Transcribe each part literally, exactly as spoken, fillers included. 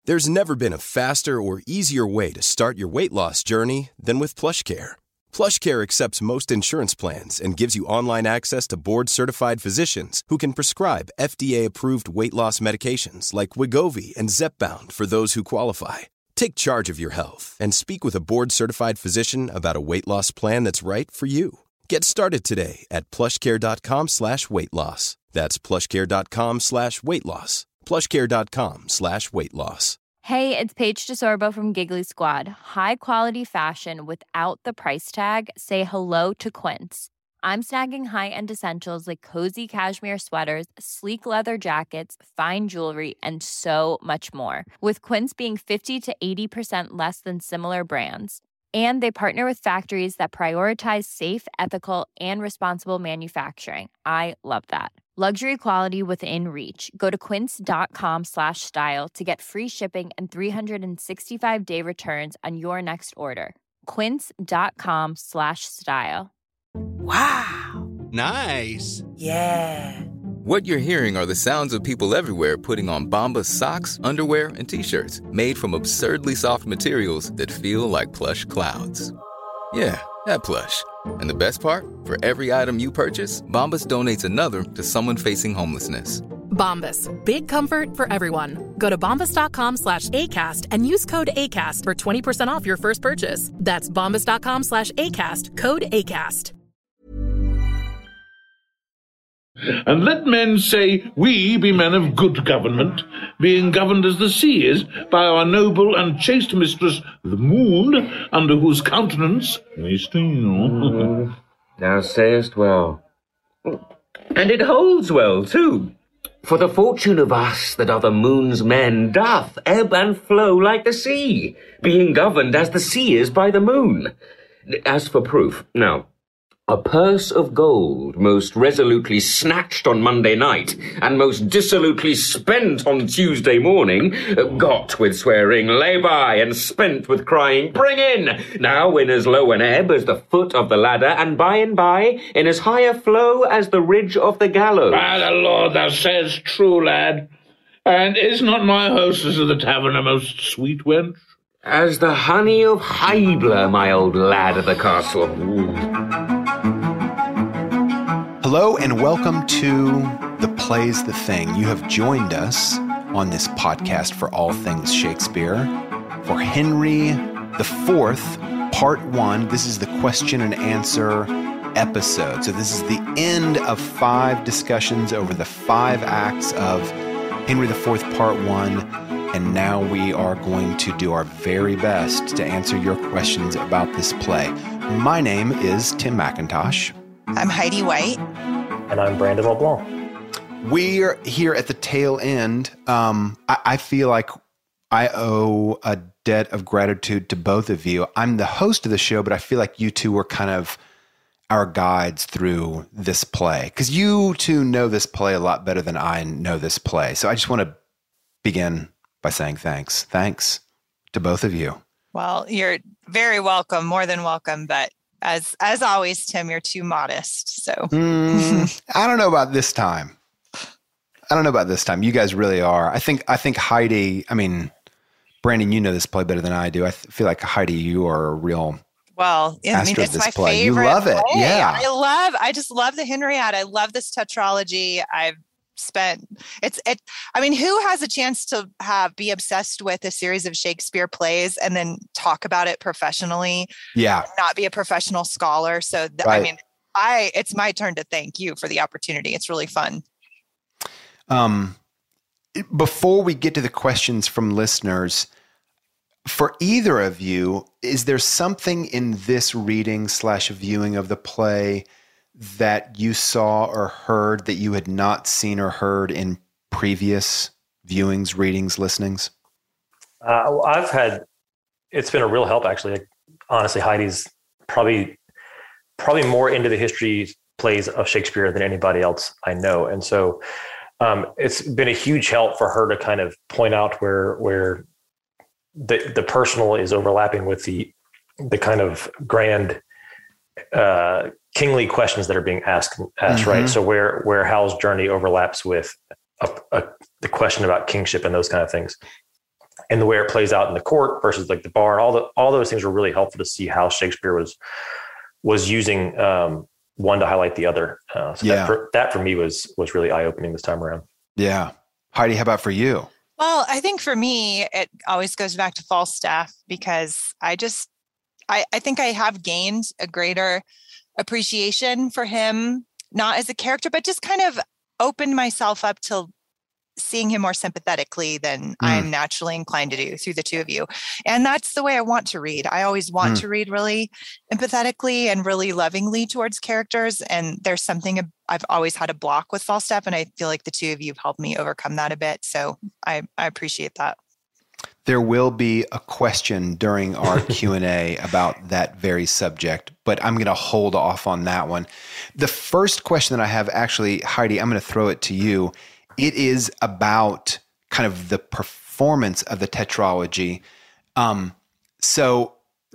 There's never been a faster or easier way to start your weight loss journey than with PlushCare. PlushCare accepts most insurance plans and gives you online access to board-certified physicians who can prescribe F D A-approved weight loss medications like Wegovy and Zepbound for those who qualify. Take charge of your health and speak with a board-certified physician about a weight loss plan that's right for you. Get started today at plushcare.com slash weight loss. That's plushcare.com slash weight loss. plushcare.com slash weight loss. Hey, it's Paige DeSorbo from Giggly Squad. High quality fashion without the price tag. Say hello to Quince. I'm snagging high-end essentials like cozy cashmere sweaters, sleek leather jackets, fine jewelry, and so much more. With Quince being fifty to eighty percent less than similar brands. And they partner with factories that prioritize safe, ethical, and responsible manufacturing. I love that. Luxury quality within reach. Go to quince.com slash style to get free shipping and three sixty-five day returns on your next order. Quince.com slash style. Wow. Nice. Yeah. What you're hearing are the sounds of people everywhere putting on Bombas socks, underwear, and T-shirts made from absurdly soft materials that feel like plush clouds. Yeah, that plush. And the best part? For every item you purchase, Bombas donates another to someone facing homelessness. Bombas. Big comfort for everyone. Go to bombas.com slash ACAST and use code ACAST for twenty percent off your first purchase. That's bombas.com slash ACAST. Code ACAST. And let men say we be men of good government, being governed as the sea is by our noble and chaste mistress, the moon, under whose countenance we steal. Mm, thou sayest well. And it holds well, too. For the fortune of us that are the moon's men doth ebb and flow like the sea, being governed as the sea is by the moon. As for proof, now, a purse of gold, most resolutely snatched on Monday night, and most dissolutely spent on Tuesday morning, got with swearing, lay by, and spent with crying, bring in, now in as low an ebb as the foot of the ladder, and by and by in as high a flow as the ridge of the gallows. By the Lord, thou sayest true, lad. And is not my hostess of the tavern a most sweet wench? As the honey of Hybla, my old lad of the castle. Ooh. Hello and welcome to The Play's the Thing. You have joined us on this podcast for all things Shakespeare for Henry the Fourth, Part One. This is the question and answer episode. So this is the end of five discussions over the five acts of Henry the Fourth, Part One. And now we are going to do our very best to answer your questions about this play. My name is Tim McIntosh. I'm Heidi White. And I'm Brandon LeBlanc. We're here at the tail end. Um, I, I feel like I owe a debt of gratitude to both of you. I'm the host of the show, but I feel like you two were kind of our guides through this play. Because you two know this play a lot better than I know this play. So I just want to begin by saying thanks. Thanks to both of you. Well, you're very welcome, more than welcome, but As as always, Tim, you're too modest. So mm, I don't know about this time. I don't know about this time. You guys really are. I think I think Heidi, I mean, Brandon, you know this play better than I do. I th- feel like Heidi, you are a real well, yeah, I mean, it's my play. favorite. You love it. Play. Yeah. I love, I just love the Henrietta. I love this tetralogy. I've spent it's it I mean, who has a chance to have be obsessed with a series of Shakespeare plays and then talk about it professionally? Yeah. Not be a professional scholar. So th- right. I mean, I it's my turn to thank you for the opportunity. It's really fun. Um before we get to the questions from listeners, for either of you, is there something in this reading slash viewing of the play that you saw or heard that you had not seen or heard in previous viewings, readings, listenings? Uh, I've had, it's been a real help, actually. Like, honestly, Heidi's probably probably more into the history plays of Shakespeare than anybody else I know. And so um, it's been a huge help for her to kind of point out where where the the personal is overlapping with the the kind of grand uh, kingly questions that are being asked, asked mm-hmm. right? So where where Hal's journey overlaps with a, a, the question about kingship and those kind of things. and the way it plays out in the court versus like the bar, all the all those things were really helpful to see how Shakespeare was was using um, one to highlight the other. Uh, so yeah. that for, that for me was was really eye opening this time around. Yeah, Heidi, how about for you? Well, I think for me, it always goes back to Falstaff because I just I, I think I have gained a greater appreciation for him, not as a character, but just kind of opened myself up to seeing him more sympathetically than mm. I'm naturally inclined to do through the two of you. And that's the way I want to read. I always want mm. to read really empathetically and really lovingly towards characters. And there's something I've always had a block with Falstaff. And I feel like the two of you have helped me overcome that a bit. So I, I appreciate that. There will be a question during our Q and A about that very subject, but I'm going to hold off on that one. The first question that I have, actually, Heidi, I'm going to throw it to you. It is about kind of the performance of the tetralogy. Um, so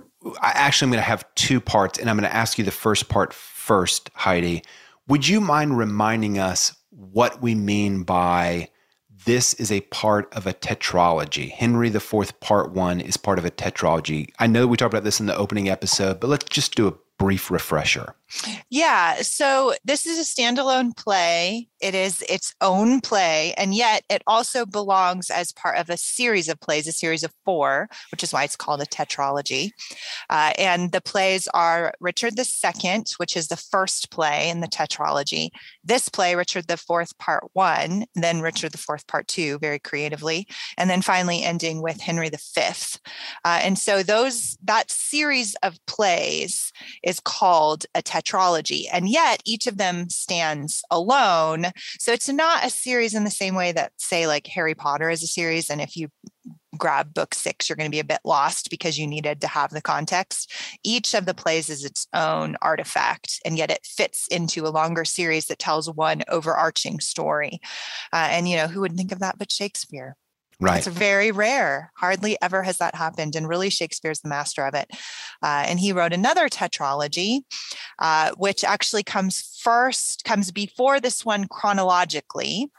I actually am going to have two parts, and I'm going to ask you the first part first, Heidi. Would you mind reminding us what we mean by this is a part of a tetralogy? Henry the Fourth Part One is part of a tetralogy. I know we talked about this in the opening episode, but let's just do a brief refresher. Yeah. So this is a standalone play. It is its own play, and yet it also belongs as part of a series of plays, a series of four, which is why it's called a tetralogy. Uh, and the plays are Richard the Second, which is the first play in the tetralogy. This play, Richard the Fourth Part One, then Richard the Fourth Part Two, very creatively, and then finally ending with Henry the Fifth. Uh, and so those that series of plays is called a tetralogy, and yet each of them stands alone. So it's not a series in the same way that, say, like Harry Potter is a series, and if you grab book six, you're going to be a bit lost because you needed to have the context. Each of the plays is its own artifact, and yet it fits into a longer series that tells one overarching story. Uh, and, you know, who would think of that but Shakespeare? Right. It's very rare. Hardly ever has that happened. And really, Shakespeare's the master of it. Uh, and he wrote another tetralogy, uh, which actually comes first, comes before this one chronologically.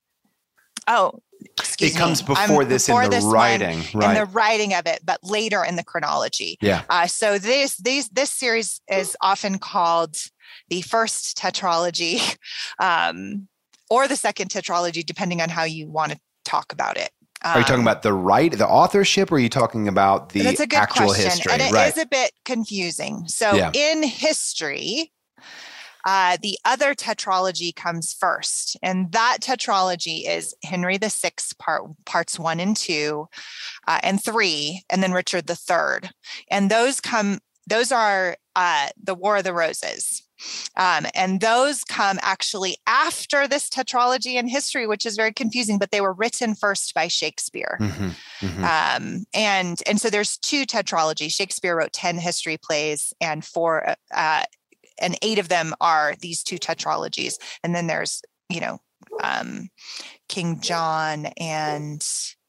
Oh, excuse me. It me. comes before I'm this before in the this writing. One, right. In the writing of it, but later in the chronology. Yeah. Uh, so this, these, this series is often called the first tetralogy um, or the second tetralogy, depending on how you want to talk about it. Um, are you talking about the right, the authorship, or are you talking about the that's a good actual question. history? And it right. is a bit confusing. So yeah. in history, uh, the other tetralogy comes first. And that tetralogy is Henry the Sixth, part, parts one and two, uh, and three, and then Richard the Third. And those come, those are uh, the War of the Roses. Um, and those come actually after this tetralogy in history, which is very confusing, but they were written first by Shakespeare. Mm-hmm, mm-hmm. Um, and, and so there's two tetralogies. Shakespeare wrote ten history plays, and four, uh, and eight of them are these two tetralogies. And then there's, you know, um, King John and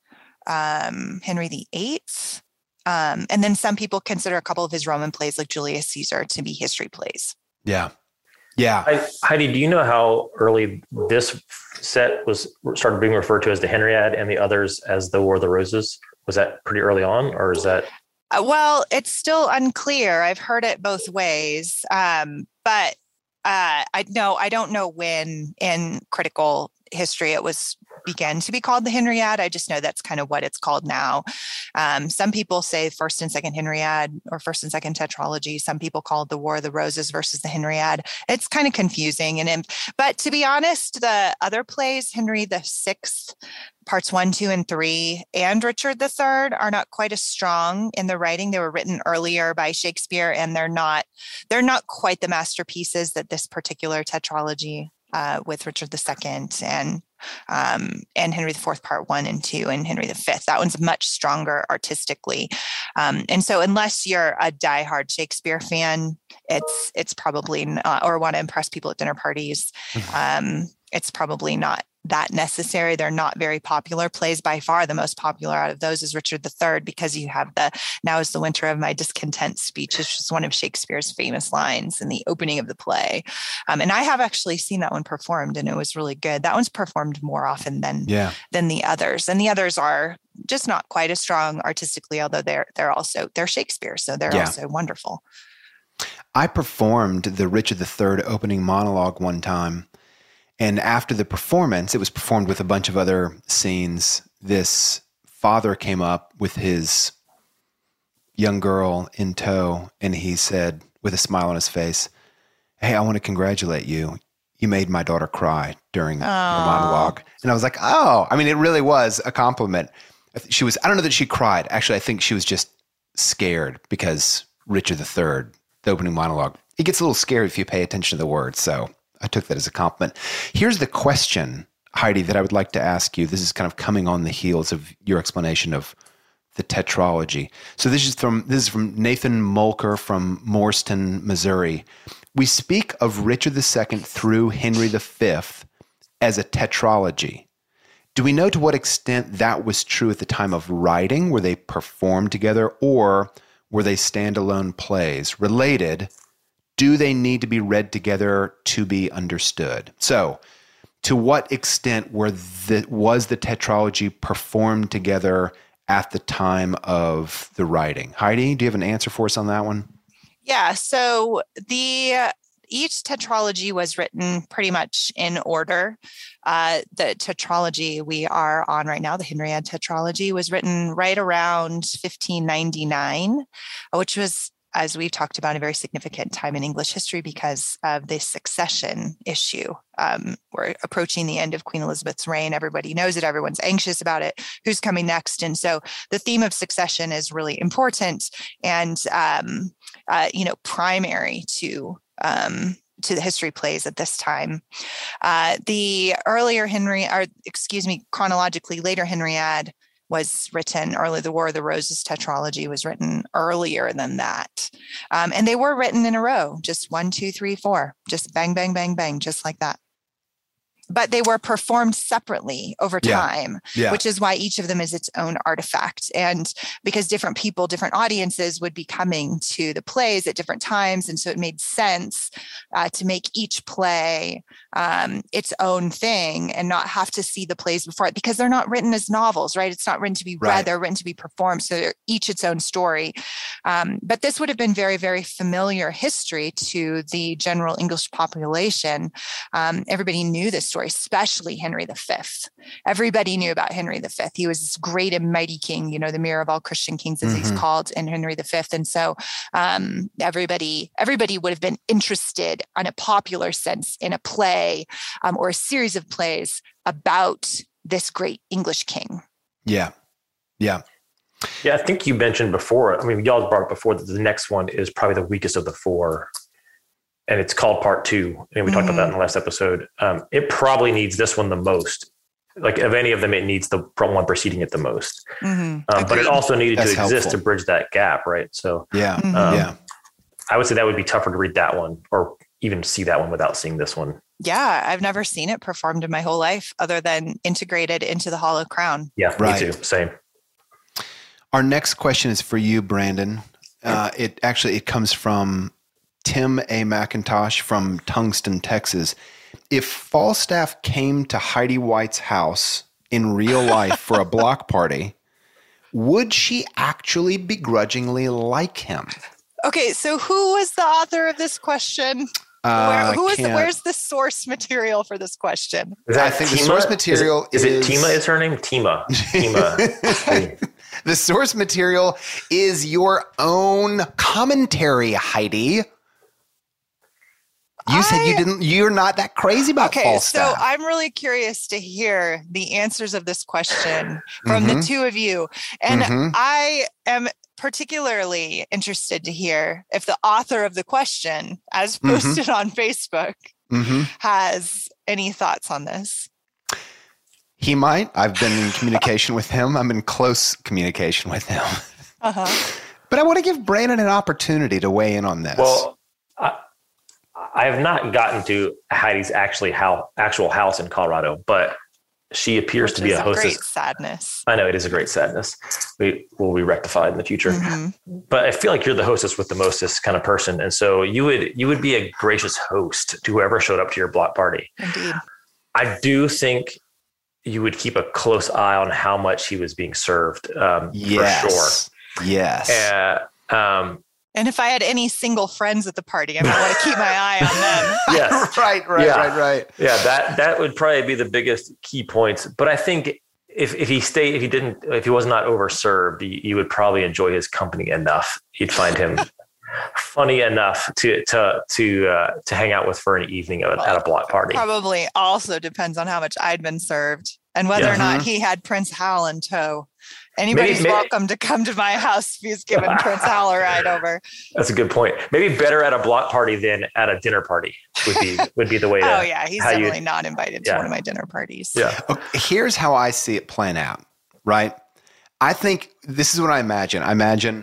um, Henry the Eighth. Um, and then some people consider a couple of his Roman plays like Julius Caesar to be history plays. Yeah. Yeah. I, Heidi, do you know how early this set was started being referred to as the Henriade and the others as the War of the Roses? Was that pretty early on, or is that? Uh, well, it's still unclear. I've heard it both ways. Um, but uh, I know, I don't know when in critical history it was began to be called the Henriade. I just know that's kind of what it's called now. Um, some people say first and second Henriade or first and second tetralogy. Some people call it the War of the Roses versus the Henriade. It's kind of confusing. And but to be honest, the other plays, Henry the Sixth, parts one, two, and three, and Richard the Third, are not quite as strong in the writing. They were written earlier by Shakespeare, and they're not they're not quite the masterpieces that this particular tetralogy uh, with Richard the Second and um, and Henry the Fourth, part one and two, and Henry the Fifth. That one's much stronger artistically. Um, and so unless you're a diehard Shakespeare fan, it's, it's probably not, or want to impress people at dinner parties. Um, it's probably not that necessary. They're not very popular plays. By far, the most popular out of those is Richard the Third, because you have the "Now is the winter of my discontent" speech, which is one of Shakespeare's famous lines in the opening of the play. Um, and I have actually seen that one performed, and it was really good. That one's performed more often than yeah. than the others, and the others are just not quite as strong artistically, although they're they're also they're Shakespeare, so they're yeah. also wonderful. I performed the Richard the Third opening monologue one time. And after the performance, it was performed with a bunch of other scenes. This father came up with his young girl in tow, and he said, with a smile on his face, "Hey, I want to congratulate you. You made my daughter cry during the monologue." And I was like, oh, I mean, it really was a compliment. She was, I don't know that she cried. Actually, I think she was just scared because Richard the Third, the opening monologue, he gets a little scared if you pay attention to the words. So I took that as a compliment. Here's the question, Heidi, that I would like to ask you. This is kind of coming on the heels of your explanation of the tetralogy. So this is from this is from Nathan Mulker from Morriston, Missouri. We speak of Richard the Second through Henry the Fifth as a tetralogy. Do we know to what extent that was true at the time of writing? Were they performed together, or were they standalone plays? Related, do they need to be read together to be understood? So, to what extent were the, was the tetralogy performed together at the time of the writing? Heidi, do you have an answer for us on that one? Yeah, so the each tetralogy was written pretty much in order. Uh, the tetralogy we are on right now, the Henriade tetralogy, was written right around fifteen ninety-nine, which was, as we've talked about, a very significant time in English history because of the succession issue. Um, we're approaching the end of Queen Elizabeth's reign. Everybody knows it. Everyone's anxious about it. Who's coming next? And so the theme of succession is really important and, um, uh, you know, primary to um, to the history plays at this time. Uh, the earlier Henry, or excuse me, chronologically later Henriade was written early. The War of the Roses tetralogy was written earlier than that. Um, and they were written in a row, just one, two, three, four, just bang, bang, bang, bang, just like that. But they were performed separately over time, yeah. Yeah. which is why each of them is its own artifact. And because different people, different audiences would be coming to the plays at different times. And so it made sense uh, to make each play um, its own thing and not have to see the plays before it, because they're not written as novels, right? It's not written to be read, right. They're written to be performed. So they're each its own story. Um, but this would have been very, very familiar history to the general English population. Um, everybody knew this story, especially Henry the Fifth. Everybody knew about Henry the Fifth. He was this great and mighty king, you know, the mirror of all Christian kings, as mm-hmm. he's called in Henry the Fifth. And so um, everybody, everybody would have been interested in a popular sense in a play um, or a series of plays about this great English king. Yeah. Yeah. Yeah. I think you mentioned before, I mean, y'all brought up before that the next one is probably the weakest of the four. And it's called Part Two. And we mm-hmm. talked about that in the last episode. Um, it probably needs this one the most. Like of any of them, it needs the one preceding it the most. Mm-hmm. Um, but it also needed That's to exist helpful. to bridge that gap, right? So yeah, mm-hmm. um, yeah. I would say that would be tougher to read that one or even see that one without seeing this one. Yeah, I've never seen it performed in my whole life other than integrated into the Hollow Crown. Yeah, right. Me too. Same. Our next question is for you, Brandon. Uh, it actually, it comes from Tim A. McIntosh from Tungsten, Texas. If Falstaff came to Heidi White's house in real life for a block party, would she actually begrudgingly like him? Okay, so who was the author of this question? Uh, Where, who is the, where's the source material for this question? Is that I think Tima? the source material is, is... Is it Tima is her name? Tima. Tima. The source material is your own commentary, Heidi. You I, said you didn't, you're not that crazy about okay, Falstaff. So I'm really curious to hear the answers of this question from mm-hmm. the two of you. And mm-hmm. I am particularly interested to hear if the author of the question, as posted mm-hmm. on Facebook, mm-hmm. has any thoughts on this. He might. I've been in communication with him. I'm in close communication with him. Uh-huh. But I want to give Brandon an opportunity to weigh in on this. Well, I, I have not gotten to Heidi's actually how, actual house in Colorado, but she appears Which to be is a hostess. Great sadness. I know it is a great sadness. We will be rectified in the future. Mm-hmm. But I feel like you're the hostess with the mostest kind of person, and so you would you would be a gracious host to whoever showed up to your block party. Indeed. I do think you would keep a close eye on how much he was being served. Um, yes. For sure. Yes. Uh, um, and if I had any single friends at the party, I might want to keep my eye on them. Yes. right, right, yeah. right, right. Yeah, that that would probably be the biggest key points. But I think if if he stayed, if he didn't, if he was not overserved, you, you would probably enjoy his company enough. You'd find him funny enough to to to uh, to hang out with for an evening at, at a block party. Probably also depends on how much I'd been served and whether Yeah. or not Mhm. he had Prince Hal in tow. Anybody's Maybe- maybe- welcome to come to my house if he's giving Prince Hal a ride over. That's a good point. Maybe better at a block party than at a dinner party would be would be the way to. Oh yeah, he's how you- definitely not invited to yeah. one of my dinner parties. Yeah. Okay, here's how I see it playing out, right? I think this is what I imagine. I imagine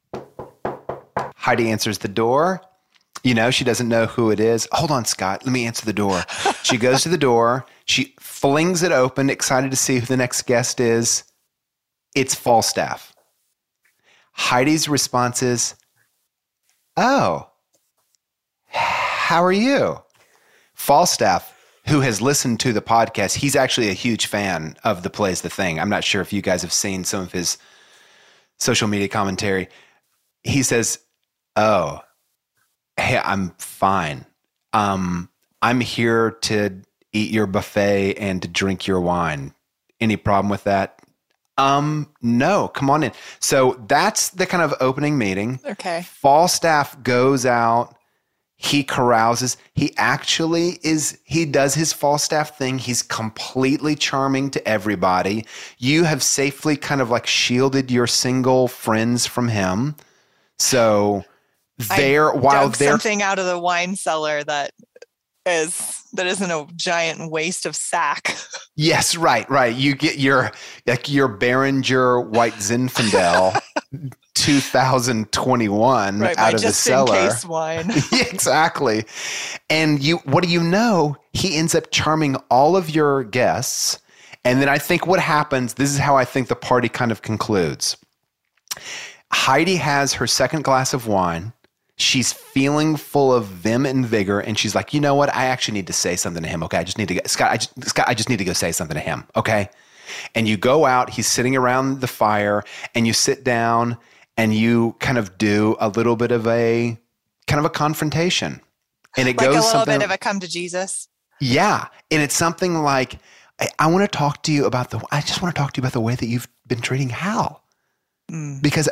Heidi answers the door. You know, she doesn't know who it is. Hold on, Scott. Let me answer the door. She goes to the door. She flings it open, excited to see who the next guest is. It's Falstaff. Heidi's response is, "Oh, how are you?" Falstaff, who has listened to the podcast, he's actually a huge fan of the Plays the Thing. I'm not sure if you guys have seen some of his social media commentary. He says, "Oh, hey, I'm fine. Um, I'm here to eat your buffet and to drink your wine. Any problem with that?" Um, no, come on in. So that's the kind of opening meeting. Okay. Falstaff goes out. He carouses. He actually is, he does his Falstaff thing. He's completely charming to everybody. You have safely kind of like shielded your single friends from him. So they're, I while dug they're, something out of the wine cellar that is that isn't a giant waste of sack. yes, right, right. You get your, like your Behringer White Zinfandel two thousand twenty-one Right, out my of the just cellar. in case wine. Exactly. And you, what do you know? He ends up charming all of your guests. And then I think what happens, this is how I think the party kind of concludes. Heidi has her second glass of wine. She's feeling full of vim and vigor. And she's like, you know what? I actually need to say something to him. Okay. I just need to get Scott. I just, Scott, I just need to go say something to him. Okay. And you go out, he's sitting around the fire and you sit down and you kind of do a little bit of a kind of a confrontation. And it like goes a little something, bit of a come to Jesus. yeah. And it's something like, I, I want to talk to you about the, I just want to talk to you about the way that you've been treating Hal. Mm. Because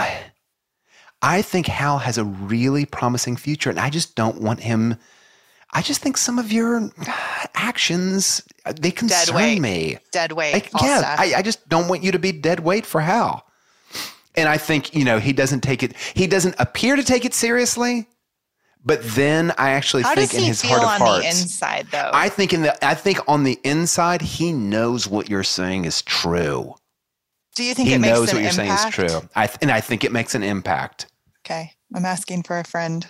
I think Hal has a really promising future and I just don't want him, I just think some of your actions, they concern weight. me. Dead weight. Like, all yeah, stuff. I, I just don't want you to be dead weight for Hal. And I think, you know, he doesn't take it, he doesn't appear to take it seriously, but then I actually How think does in he his feel heart of on hearts. the inside, though? I think in the I think on the inside, he knows what you're saying is true. Do you think He it makes knows an what you're impact? saying is true. I th- and I think it makes an impact. Okay, I'm asking for a friend.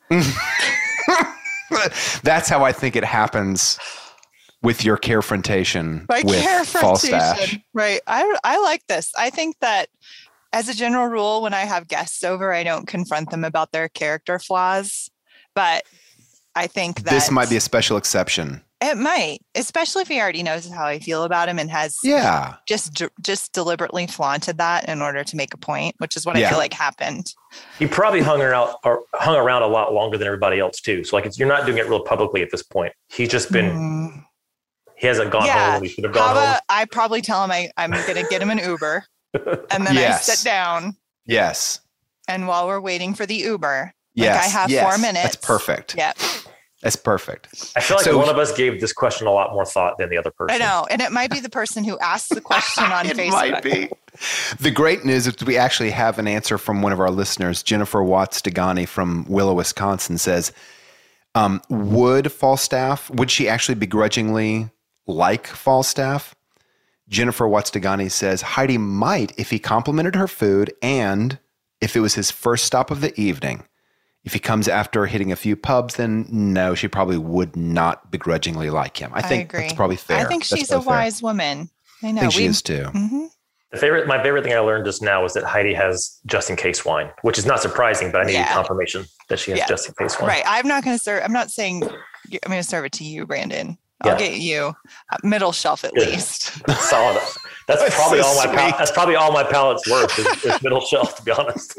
That's how I think it happens with your carefrontation My with Falstaff. carefrontation. Right. I I like this. I think that as a general rule, when I have guests over, I don't confront them about their character flaws. But I think that This might be a special exception. it might, especially if he already knows how I feel about him and has Yeah. just just deliberately flaunted that in order to make a point, which is what Yeah. I feel like happened. He probably hung around or hung around a lot longer than everybody else too. So like it's, you're not doing it real publicly at this point. He's just been Mm. he hasn't gone Yeah. home. He should have How gone home. about I probably tell him I, I'm going to get him an Uber and then Yes. I sit down Yes. and while we're waiting for the Uber, Yes. like I have yes. four minutes. That's perfect. Yep. That's perfect. I feel like So- one of us gave this question a lot more thought than the other person. I know. And it might be the person who asked the question on It Facebook. might be. The great news is we actually have an answer from one of our listeners. Jennifer Watts Degani from Willow, Wisconsin says, um, would Falstaff, would she actually begrudgingly like Falstaff? Jennifer Watts Degani says, Heidi might if he complimented her food and if it was his first stop of the evening. If he comes after hitting a few pubs, then no, she probably would not begrudgingly like him. I think I agree. that's probably fair. I think That's she's a fair. wise woman. I know. I think she We- is too. Mhm. The favorite, my favorite thing I learned just now was that Heidi has just in case wine, which is not surprising, but I needed Yeah. confirmation that she has Yeah. just in case wine. Right. I'm not going to serve. I'm not saying I'm going to serve it to you, Brandon. I'll Yeah. get you a middle shelf at Good. least. Solid. That's, That's probably so all my pal- sweet. that's probably all my palate's worth is, is middle shelf, to be honest.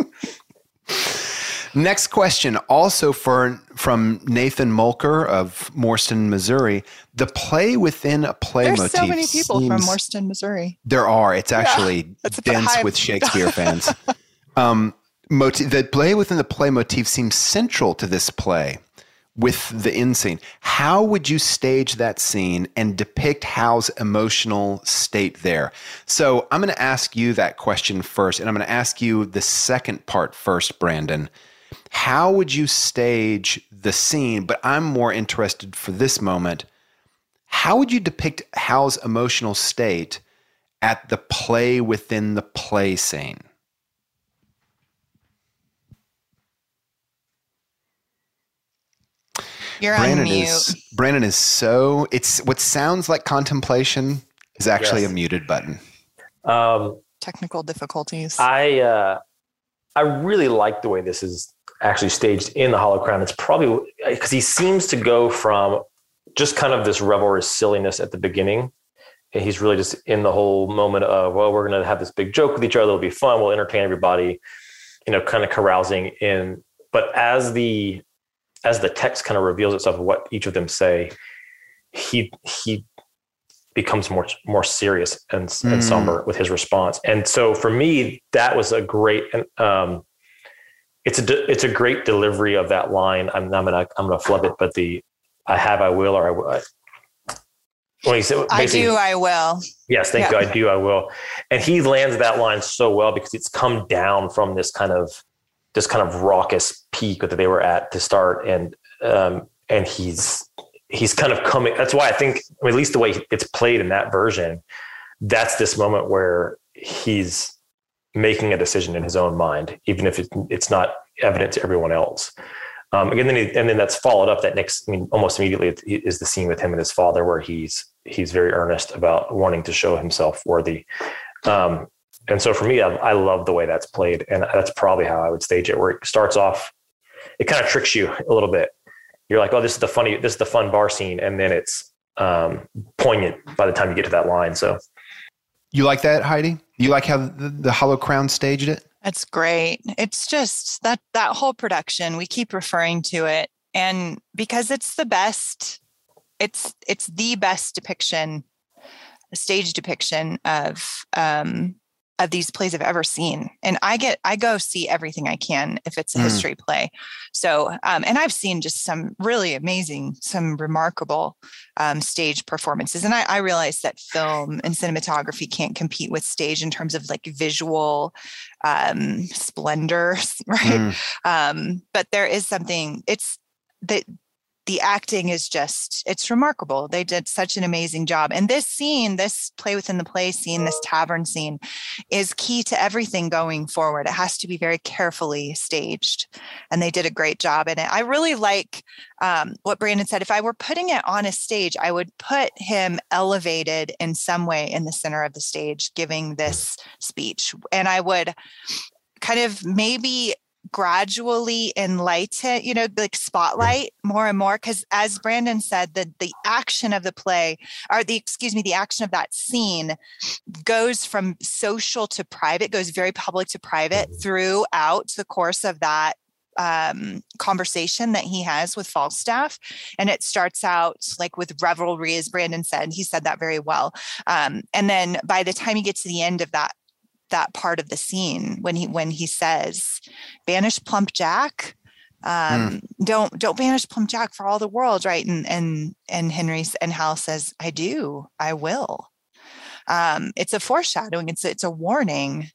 Next question, also for from Nathan Mulker of Morston, Missouri. The play within a play There's motif. so many people from seems- Morston, Missouri. There are. It's actually it's a dense hive. with Shakespeare fans. Um, motif, the play within the play motif seems central to this play with the end scene. How would you stage that scene and depict Hal's emotional state there? So I'm going to ask you that question first, and I'm going to ask you the second part first, Brandon. How would you stage the scene? But I'm more interested for this moment. How would you depict Hal's emotional state at the play within the play scene? You're Brandon on mute. is Brandon is so it's what sounds like contemplation is actually Yes. a muted button. Um, Technical difficulties. I uh, I really like the way this is actually staged in the Hollow Crown. It's probably because he seems to go from just kind of this revelry silliness at the beginning. And he's really just in the whole moment of, well, we're going to have this big joke with each other. It'll be fun. We'll entertain everybody, you know, kind of carousing in. But as the as the text kind of reveals itself of what each of them say, he he becomes more more serious and, mm. and somber with his response. And so for me, that was a great um, it's a de- it's a great delivery of that line. I'm, I'm gonna I'm gonna flub it, but the I have, I will, or I will. When he said, I do, I will. Yes, thank Yeah. you. I do, I will. And he lands that line so well because it's come down from this kind of this kind of raucous peak that they were at to start, and um, and he's he's kind of coming. That's why I think, I mean, at least the way it's played in that version, that's this moment where he's making a decision in his own mind, even if it, it's not evident to everyone else. Um, again, then he, and then that's followed up that next, I mean, almost immediately is the scene with him and his father, where he's, he's very earnest about wanting to show himself worthy. Um, and so for me, I, I love the way that's played, and that's probably how I would stage it, where it starts off, it kind of tricks you a little bit. You're like, oh, this is the funny, this is the fun bar scene. And then it's um, poignant by the time you get to that line. So you like that, Heidi? You like how the, the Hollow Crown staged it? That's great. It's just that that whole production, we keep referring to it, and because it's the best, it's it's the best depiction, stage depiction of um, of these plays I've ever seen. And I get I go see everything I can if it's a mm. history play. So um, and I've seen just some really amazing, some remarkable um, stage performances. And I, I realize that film and cinematography can't compete with stage in terms of like visual um, splendor, right? Mm. Um, but there is something. It's that. The acting is just, it's remarkable. They did such an amazing job. And this scene, this play within the play scene, this tavern scene is key to everything going forward. It has to be very carefully staged. And they did a great job in it. I really like um, what Brandon said. If I were putting it on a stage, I would put him elevated in some way in the center of the stage, giving this speech. And I would kind of maybe gradually enlighten, you know, like spotlight more and more. Because as Brandon said, the the action of the play, or the, excuse me, the action of that scene goes from social to private, goes very public to private throughout the course of that um, conversation that he has with Falstaff. And it starts out like with revelry, as Brandon said, he said that very well. Um, and then by the time you get to the end of that, that part of the scene, when he when he says, "Banish plump Jack, um, mm. don't don't banish plump Jack for all the world," right? And and and Henry and Hal says, "I do, I will." Um, it's a foreshadowing. It's it's a warning,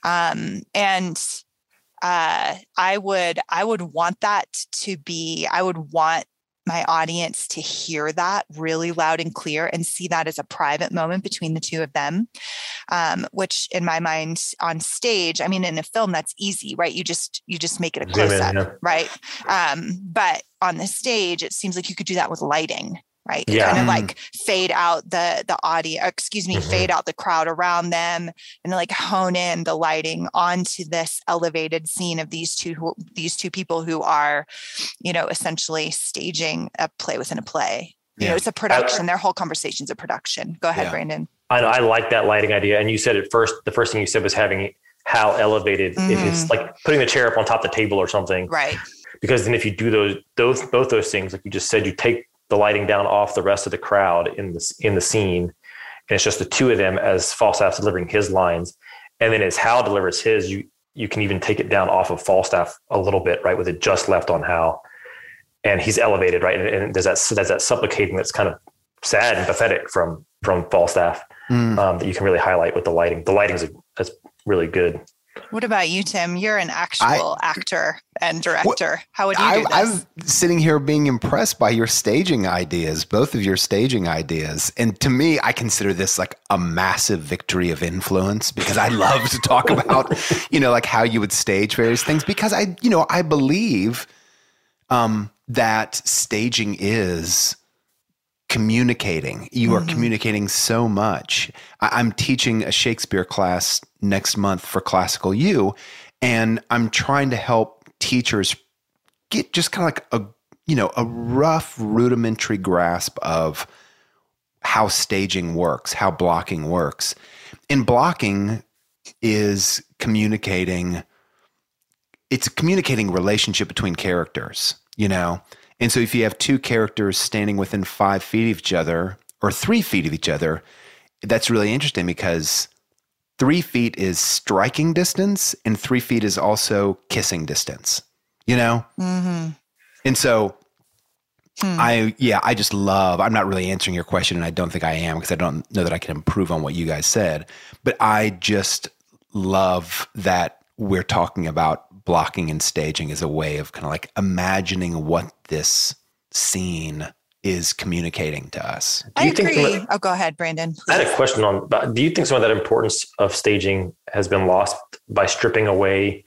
um, and uh, I would I would want that to be. I would want my audience to hear that really loud and clear and see that as a private moment between the two of them, um, which in my mind on stage, I mean, in a film that's easy, right? You just, you just make it a close up, yeah. right? Um, but on the stage, it seems like you could do that with lighting. Right. Yeah. Kind of like fade out the, the audio, excuse me, mm-hmm. fade out the crowd around them and like hone in the lighting onto this elevated scene of these two, who, these two people who are, you know, essentially staging a play within a play. Yeah. You know, it's a production. I, Their whole conversation's a production. Go ahead, yeah. Brandon. I know. I like that lighting idea. And you said it first, the first thing you said was having how elevated, mm-hmm. if it's like putting the chair up on top of the table or something. Right. Because then if you do those, those, both those things, like you just said, you take the lighting down off the rest of the crowd in the, in the scene. And it's just the two of them as Falstaff delivering his lines. And then as Hal delivers his, you, you can even take it down off of Falstaff a little bit, right? With it just left on Hal. And he's elevated, right? And, and there's that, there's that supplicating that's kind of sad and pathetic from, from Falstaff mm. um, that you can really highlight with the lighting. The lighting is that's really good. What about you, Tim? You're an actual I, actor and director. Well, How would you do I, this? I'm sitting here being impressed by your staging ideas, both of your staging ideas. And to me, I consider this like a massive victory of influence because I love to talk about, you know, like how you would stage various things because I, you know, I believe um, that staging is communicating. You are mm-hmm. communicating so much. I- I'm teaching a Shakespeare class next month for Classical U, and I'm trying to help teachers get just kind of like a, you know, a rough rudimentary grasp of how staging works, how blocking works. And blocking is communicating, it's a communicating relationship between characters, you know? And so if you have two characters standing within five feet of each other or three feet of each other, that's really interesting because three feet is striking distance and three feet is also kissing distance, you know? Mm-hmm. And so hmm. I, yeah, I just love, I'm not really answering your question and I don't think I am because I don't know that I can improve on what you guys said, but I just love that we're talking about blocking and staging as a way of kind of like imagining what this scene is communicating to us. I agree. That, oh, go ahead, Brandon. I had a question on, do you think some of that importance of staging has been lost by stripping away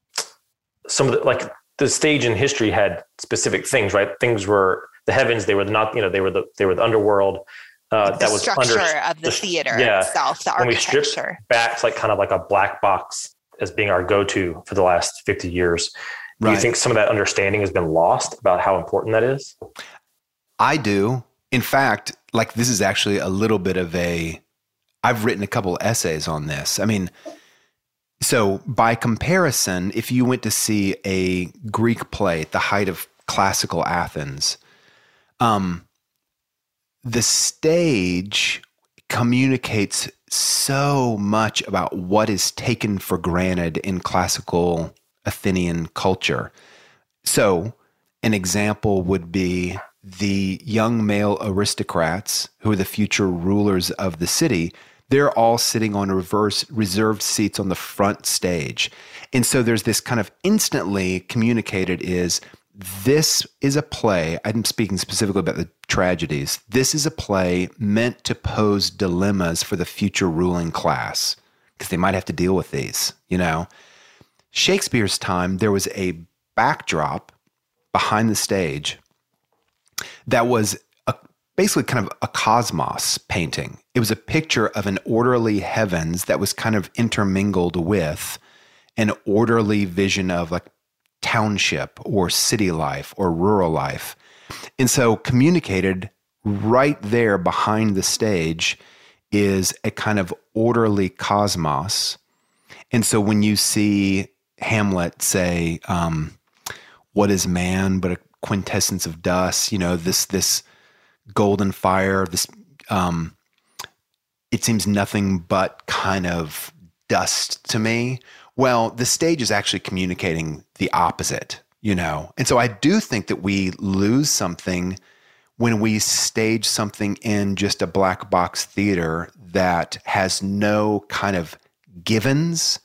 some of the, like the stage in history had specific things, right? Things were the heavens, they were not, you know, they were the, they were the underworld. Uh, the that was structure under, of the, the theater yeah, itself, the architecture. When we stripped back to like kind of like a black box as being our go-to for the last fifty years. Do right. you think some of that understanding has been lost about how important that is? I do. In fact, like this is actually a little bit of a, I've written a couple essays on this. I mean, so by comparison, if you went to see a Greek play at the height of classical Athens, um, the stage communicates so much about what is taken for granted in classical Athenian culture. So an example would be the young male aristocrats who are the future rulers of the city. They're all sitting on reverse reserved seats on the front stage. And so there's this kind of instantly communicated is this is a play, I'm speaking specifically about the tragedies, this is a play meant to pose dilemmas for the future ruling class, because they might have to deal with these, you know. Shakespeare's time, there was a backdrop behind the stage that was a, basically kind of a cosmos painting. It was a picture of an orderly heavens that was kind of intermingled with an orderly vision of like township or city life or rural life. And so communicated right there behind the stage is a kind of orderly cosmos. And so when you see Hamlet say, um, what is man but a quintessence of dust, you know, this this golden fire, this um, it seems nothing but kind of dust to me. Well, the stage is actually communicating the opposite, you know. And so I do think that we lose something when we stage something in just a black box theater that has no kind of givens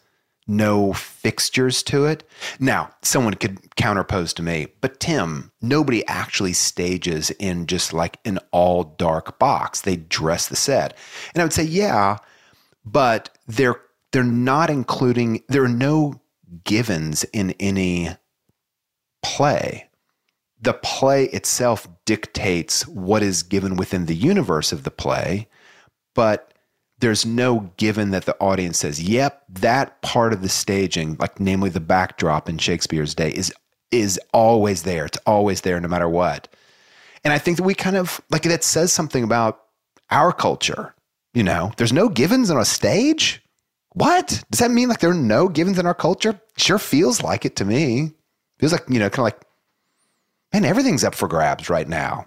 no fixtures to it. Now, someone could counterpose to me, but Tim, nobody actually stages in just like an all dark box. They dress the set. And I would say, yeah, but they're they're not including, there are no givens in any play. The play itself dictates what is given within the universe of the play, but there's no given that the audience says, yep, that part of the staging, like namely the backdrop in Shakespeare's day, is is always there. It's always there no matter what. And I think that we kind of, like, that says something about our culture. You know, there's no givens on a stage? What? Does that mean like there are no givens in our culture? Sure feels like it to me. Feels like, you know, kind of like, man, everything's up for grabs right now.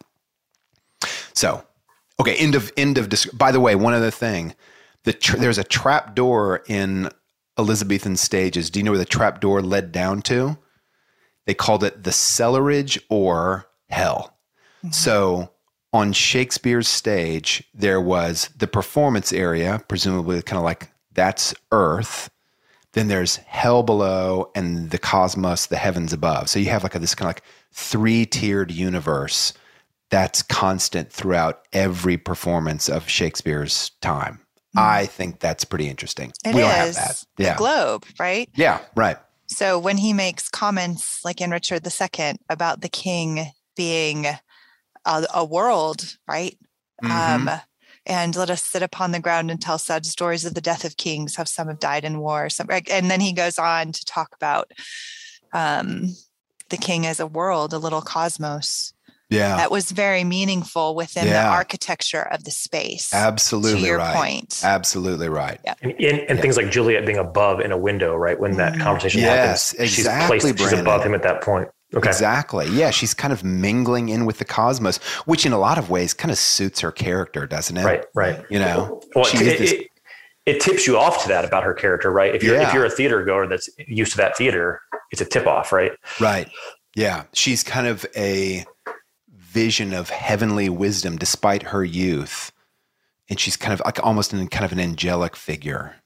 So, okay, end of, end of, by the way, one other thing. The tra- there's a trap door in Elizabethan stages. Do you know where the trap door led down to? They called it the cellarage or hell. Mm-hmm. So on Shakespeare's stage, there was the performance area, presumably kind of like that's earth. Then there's hell below and the cosmos, the heavens above. So you have like a, this kind of like three-tiered universe that's constant throughout every performance of Shakespeare's time. Mm. I think that's pretty interesting. It we is. Don't have that. Yeah. The globe, right? Yeah, right. So when he makes comments like in Richard the Second about the king being a, a world, right? Mm-hmm. Um, and let us sit upon the ground and tell sad stories of the death of kings, how some have died in war. Some, and then he goes on to talk about um, the king as a world, a little cosmos. Yeah. That was very meaningful within yeah. the architecture of the space. Absolutely to your right. point. Absolutely right. Yeah. And, and, and yeah. things like Juliet being above in a window, right? When that conversation yes, happens, exactly, she's placed, she's above him at that point. Okay. Exactly. Yeah, she's kind of mingling in with the cosmos, which in a lot of ways kind of suits her character, doesn't it? Right, right. You know, well, she it, is this... it, it tips you off to that about her character, right? If you're yeah. if you're a theater goer that's used to that theater, it's a tip off, right? Right. Yeah, she's kind of a vision of heavenly wisdom despite her youth, and she's kind of like almost in kind of an angelic figure.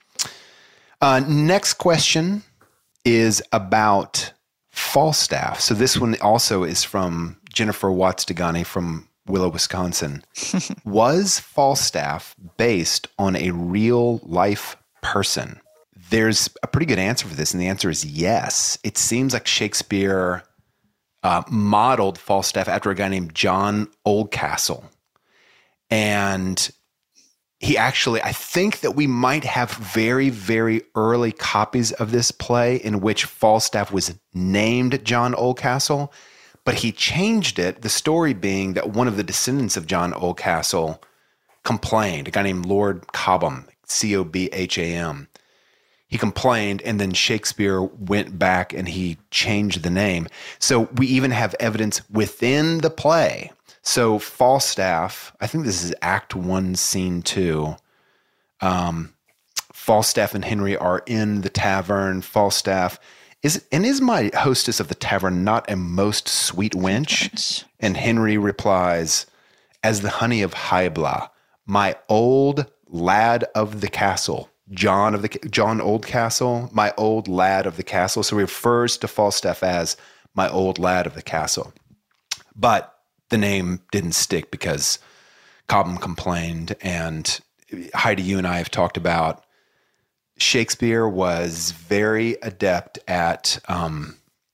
Uh, next question is about Falstaff. So this one also is from Jennifer Watts Degani from Willow, Wisconsin. Was Falstaff based on a real life person? There's a pretty good answer for this, and the answer is yes. It seems like Shakespeare uh, modeled Falstaff after a guy named John Oldcastle. And he actually, I think that we might have very, very early copies of this play in which Falstaff was named John Oldcastle, but he changed it, the story being that one of the descendants of John Oldcastle complained, a guy named Lord Cobham, C O B H A M. He complained, and then Shakespeare went back and he changed the name. So we even have evidence within the play. So Falstaff, I think this is Act One, Scene Two. Um, Falstaff and Henry are in the tavern. Falstaff is, and is my hostess of the tavern not a most sweet wench? And Henry replies, as the honey of Hybla, my old lad of the castle, John of the John Oldcastle, my old lad of the castle. So he refers to Falstaff as my old lad of the castle, but the name didn't stick because Cobham complained. And Heidi, you and I have talked about Shakespeare was very adept at, um,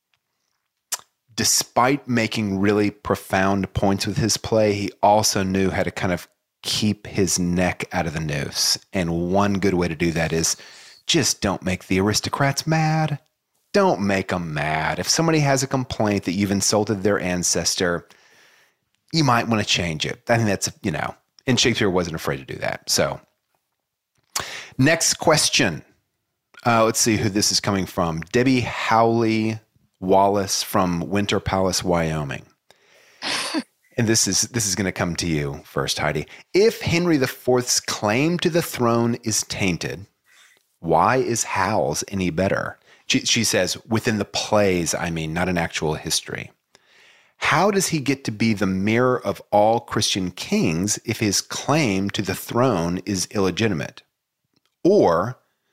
despite making really profound points with his play, he also knew how to kind of keep his neck out of the noose. And one good way to do that is just don't make the aristocrats mad. Don't make them mad. If somebody has a complaint that you've insulted their ancestor, you might want to change it. I think that's, you know, and Shakespeare wasn't afraid to do that. So next question. Uh, let's see who this is coming from. Debbie Howley Wallace from Winter Palace, Wyoming. And this is this is going to come to you first, Heidi. If Henry the Fourth's claim to the throne is tainted, why is Hal's any better? She, she says, within the plays, I mean, not in actual history. How does he get to be the mirror of all Christian kings if his claim to the throne is illegitimate? Or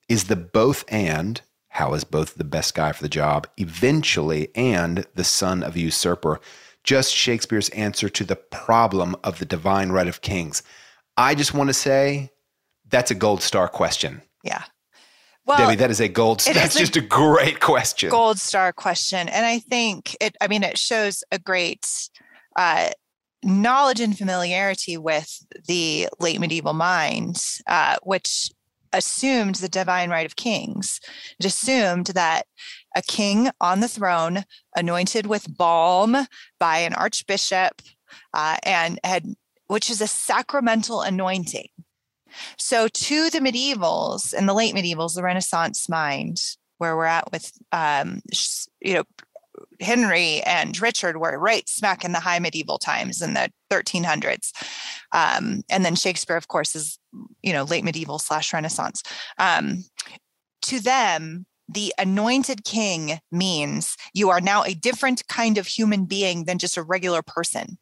is the both and, Hal is both the best guy for the job, eventually, and the son of a usurper, just Shakespeare's answer to the problem of the divine right of kings? I just want to say that's a gold star question. Yeah. Well, Debbie, that is a gold star. That's just a great question. Gold star question. And I think it, I mean, it shows a great uh, knowledge and familiarity with the late medieval mind, uh, which assumed the divine right of kings. It assumed that a king on the throne, anointed with balm by an archbishop, uh, and had, which is a sacramental anointing. So to the medievals and the late medievals, the Renaissance mind, where we're at with, um, you know, Henry and Richard were right smack in the high medieval times in the thirteen hundreds. Um, and then Shakespeare, of course, is, you know, late medieval slash Renaissance. Um, to them, the anointed king means you are now a different kind of human being than just a regular person.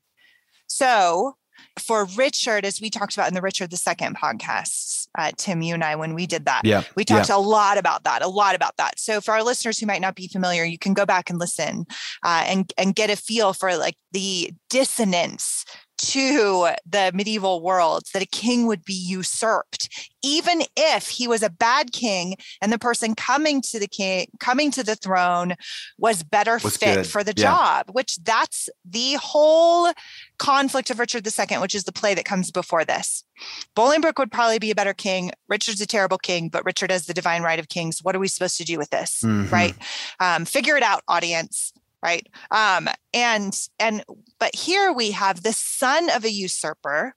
So for Richard, as we talked about in the Richard the Second podcasts, uh, Tim, you and I, when we did that, yeah, we talked yeah. a lot about that, a lot about that. So for our listeners who might not be familiar, you can go back and listen uh, and, and get a feel for like the dissonance to the medieval world, that a king would be usurped, even if he was a bad king and the person coming to the king, coming to the throne was better was fit good. for the yeah. job, which that's the whole conflict of Richard the Second, which is the play that comes before this. Bolingbroke would probably be a better king. Richard's a terrible king, but Richard has the divine right of kings. What are we supposed to do with this? Mm-hmm. Right? Um, figure it out, audience. Right. Um, and, and, but here we have the son of a usurper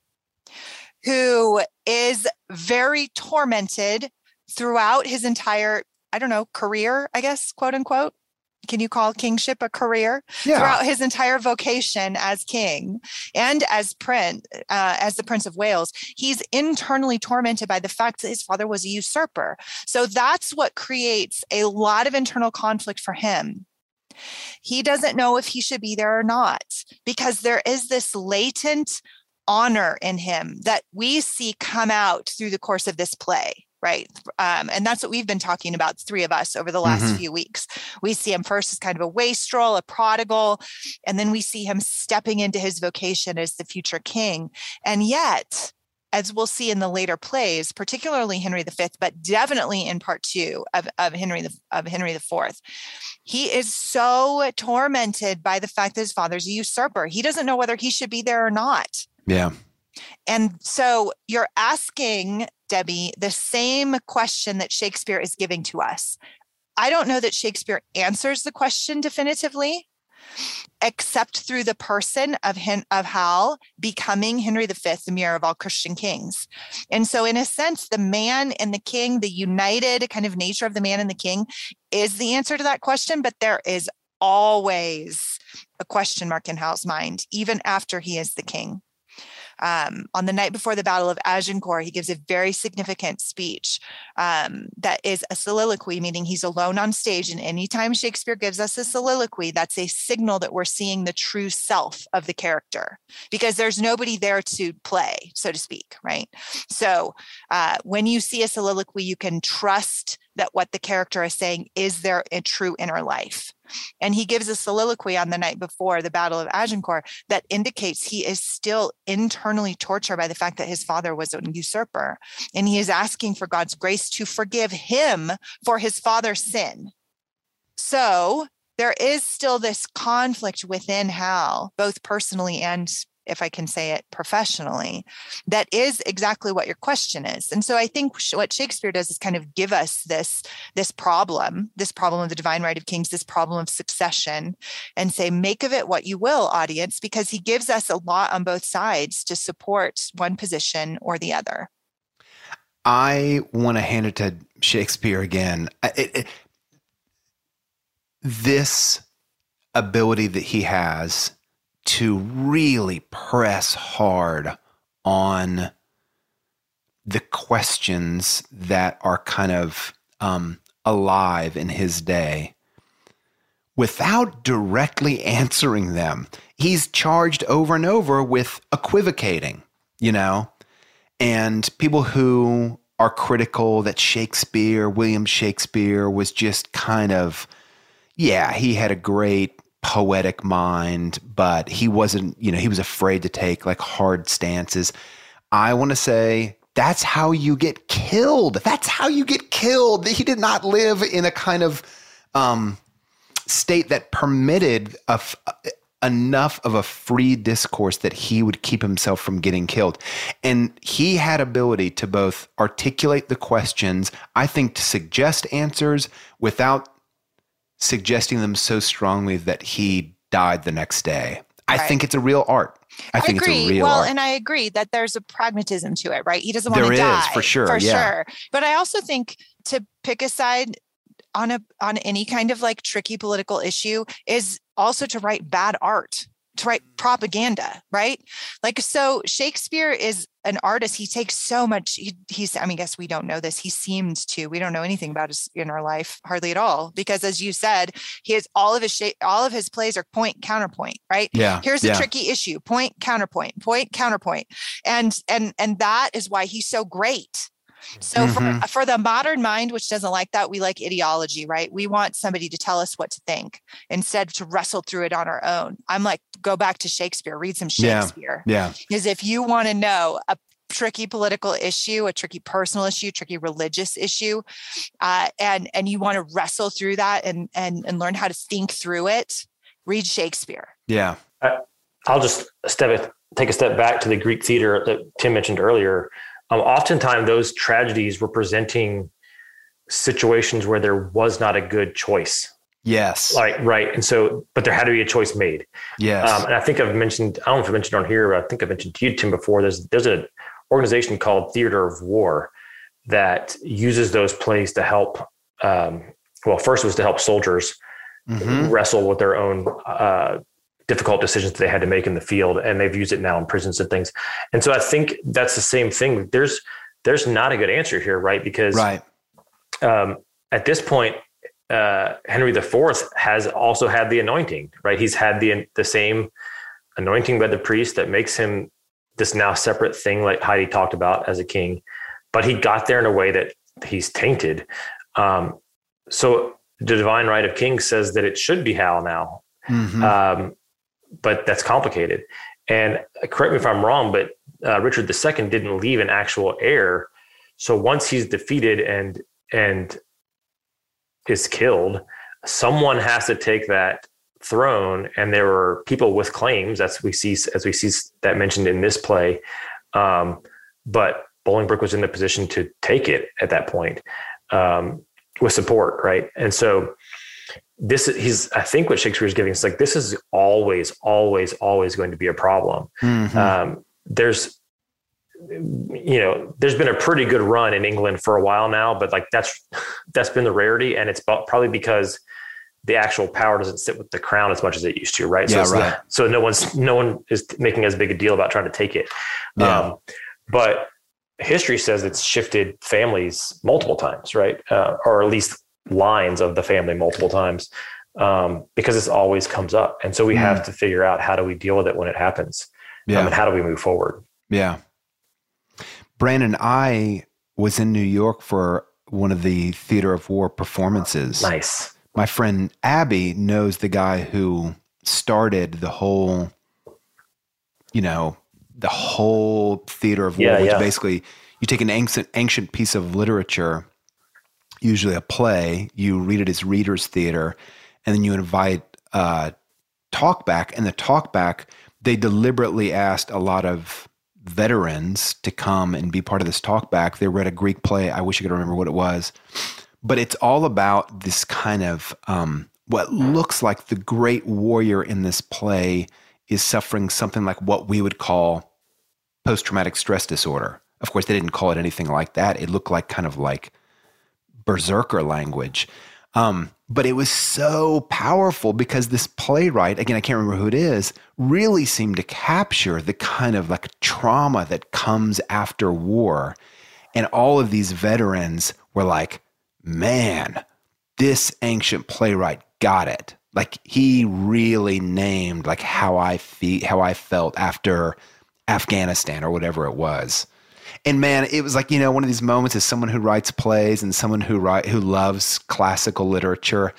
who is very tormented throughout his entire, I don't know, career, I guess, quote unquote. Can you call kingship a career? Yeah. Throughout his entire vocation as king and as prince, uh, as the Prince of Wales, he's internally tormented by the fact that his father was a usurper. So that's what creates a lot of internal conflict for him. He doesn't know if he should be there or not, because there is this latent honor in him that we see come out through the course of this play, right? Um, and that's what we've been talking about, the three of us, over the last mm-hmm. few weeks. We see him first as kind of a wastrel, a prodigal, and then we see him stepping into his vocation as the future king. And yet, as we'll see in the later plays, particularly Henry the Fifth, but definitely in part two of, of Henry the of Henry the Fourth, he is so tormented by the fact that his father's a usurper. He doesn't know whether he should be there or not. Yeah. And so you're asking, Debbie, the same question that Shakespeare is giving to us. I don't know that Shakespeare answers the question definitively, except through the person of Hen- of Hal becoming Henry the Fifth, the mirror of all Christian kings. And so in a sense, the man and the king, the united kind of nature of the man and the king is the answer to that question. But there is always a question mark in Hal's mind, even after he is the king. Um, on the night before the Battle of Agincourt, he gives a very significant speech um, that is a soliloquy, meaning he's alone on stage. And anytime Shakespeare gives us a soliloquy, that's a signal that we're seeing the true self of the character, because there's nobody there to play, so to speak, right? So uh, when you see a soliloquy, you can trust that what the character is saying is their true inner life. And he gives a soliloquy on the night before the Battle of Agincourt that indicates he is still internally tortured by the fact that his father was a usurper. And he is asking for God's grace to forgive him for his father's sin. So there is still this conflict within Hal, both personally and, if I can say it, professionally, that is exactly what your question is. And so I think what Shakespeare does is kind of give us this, this problem, this problem of the divine right of kings, this problem of succession, and say, make of it what you will, audience, because he gives us a lot on both sides to support one position or the other. I want to hand it to Shakespeare again. It, it, this ability that he has to really press hard on the questions that are kind of um, alive in his day without directly answering them. He's charged over and over with equivocating, you know, and people who are critical that Shakespeare, William Shakespeare, was just kind of, yeah, he had a great poetic mind, but he wasn't, you know, he was afraid to take like hard stances. I want to say that's how you get killed. That's how you get killed. He did not live in a kind of um, state that permitted a, enough of a free discourse that he would keep himself from getting killed. And he had ability to both articulate the questions, I think to suggest answers without suggesting them so strongly that he died the next day. I right. think it's a real art. I, I think agree. it's a real well, art. and I agree that there's a pragmatism to it, right? He doesn't want there to die. There is, for sure. For yeah. sure. But I also think to pick a side on a on any kind of like tricky political issue is also to write bad art, to write propaganda, right? Like, so Shakespeare is an artist. He takes so much. He, he's, I mean, I guess we don't know this. He seemed to, we don't know anything about his inner life, hardly at all, because as you said, he has all of his, sh- all of his plays are point, counterpoint, right? Yeah. Here's yeah. a tricky issue, point, counterpoint, point, counterpoint. And, and, and that is why he's so great. So mm-hmm. for, for the modern mind, which doesn't like that, we like ideology, right? We want somebody to tell us what to think instead to wrestle through it on our own. I'm like, go back to Shakespeare, read some Shakespeare. Yeah. yeah. Because if you want to know a tricky political issue, a tricky personal issue, tricky religious issue, uh, and, and you want to wrestle through that and, and, and learn how to think through it, read Shakespeare. Yeah. I, I'll just step take a step back to the Greek theater that Tim mentioned earlier. Um, oftentimes those tragedies were presenting situations where there was not a good choice. Yes. Like, right. And so, but there had to be a choice made. Yes. Um, and I think I've mentioned, I don't know if I mentioned on here, but I think I mentioned to you, Tim, before, there's, there's an organization called Theater of War that uses those plays to help, um, well, first was to help soldiers mm-hmm. wrestle with their own, uh, difficult decisions that they had to make in the field, and they've used it now in prisons and things. And so I think that's the same thing. There's, there's not a good answer here, right? Because right. Um, at this point, uh, Henry the Fourth has also had the anointing, right? He's had the, the same anointing by the priest that makes him this now separate thing, like Heidi talked about, as a king, but he got there in a way that he's tainted. Um, so the divine right of kings says that it should be Hal now. Mm-hmm. Um, but that's complicated. And correct me if I'm wrong, but uh, Richard the Second didn't leave an actual heir. So once he's defeated and and is killed, someone has to take that throne. And there were people with claims, as we see as we see that mentioned in this play. Um, but Bolingbroke was in the position to take it at that point um, with support, right? And so this is, he's, I think what Shakespeare is giving us, like, this is always, always, always going to be a problem. Mm-hmm. Um, there's, you know, there's been a pretty good run in England for a while now, but like that's, that's been the rarity. And it's probably because the actual power doesn't sit with the crown as much as it used to. Right. Yeah, so, right. so no one's, no one is making as big a deal about trying to take it. Yeah. Um, but history says it's shifted families multiple times, right? Uh, or at least lines of the family multiple times, um, because this always comes up. And so we mm. have to figure out, how do we deal with it when it happens? Yeah. Um, and how do we move forward? Yeah. Brandon, I was in New York for one of the Theater of War performances. Nice. My friend Abby knows the guy who started the whole, you know, the whole Theater of War, yeah, which yeah. basically you take an ancient, ancient piece of literature, usually a play, you read it as reader's theater, and then you invite uh, talkback. And the talkback, they deliberately asked a lot of veterans to come and be part of this talkback. They read a Greek play. I wish I could remember what it was. But it's all about this kind of, um, what looks like the great warrior in this play is suffering something like what we would call post-traumatic stress disorder. Of course, they didn't call it anything like that. It looked like kind of like berserker language. Um, but it was so powerful because this playwright, again, I can't remember who it is, really seemed to capture the kind of like trauma that comes after war. And all of these veterans were like, man, this ancient playwright got it. Like, he really named like how I feel, how I felt after Afghanistan or whatever it was. And man, it was like, you know, one of these moments as someone who writes plays and someone who write, who loves classical literature.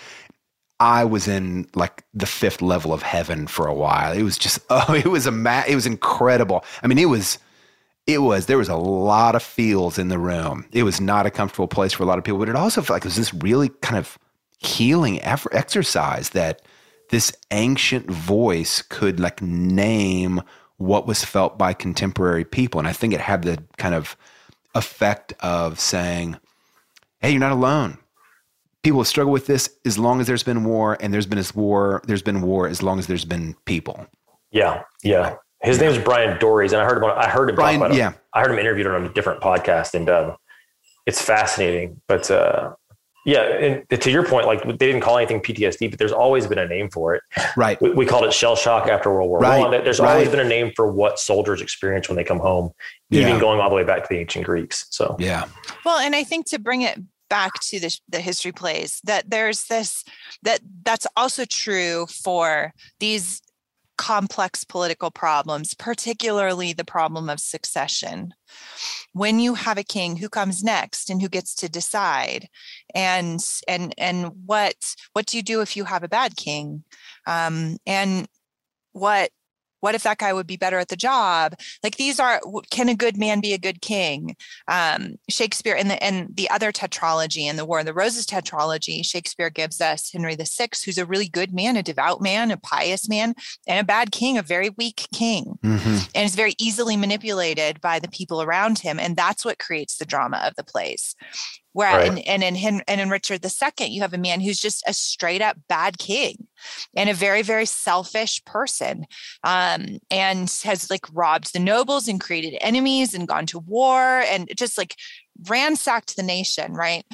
I was in like the fifth level of heaven for a while. It was just, oh, it was a ma- it was incredible. I mean, it was, it was, there was a lot of feels in the room. It was not a comfortable place for a lot of people, but it also felt like it was this really kind of healing effort, exercise that this ancient voice could like name what was felt by contemporary people. And I think it had the kind of effect of saying, hey, you're not alone. People have struggled with this as long as there's been war, and there's been this war, there's been war as long as there's been people. Yeah. Yeah. His yeah. name is Brian Dories, and I heard him, I heard him Brian, talk about yeah. him. I heard him interviewed on a different podcast, and um, it's fascinating. But uh, yeah, and to your point, like they didn't call anything P T S D, but there's always been a name for it. Right. We, we called it shell shock after World War right. One. There's right. always been a name for what soldiers experience when they come home, even yeah. going all the way back to the ancient Greeks. So yeah. Well, and I think to bring it back to the, the history plays, that there's this, that that's also true for these complex political problems, particularly the problem of succession. When you have a king, who comes next and who gets to decide, and and and what what do you do if you have a bad king, um, and what what if that guy would be better at the job? Like these are, can a good man be a good king? Um, Shakespeare in the and the other tetralogy, in the War of the Roses tetralogy, Shakespeare gives us Henry the Sixth, who's a really good man, a devout man, a pious man, and a bad king, a very weak king. Mm-hmm. And is very easily manipulated by the people around him. And that's what creates the drama of the plays. Where right. and, and in Hen, and in Richard the Second, you have a man who's just a straight up bad king and a very, very selfish person, um, and has like robbed the nobles and created enemies and gone to war and just like ransacked the nation, right?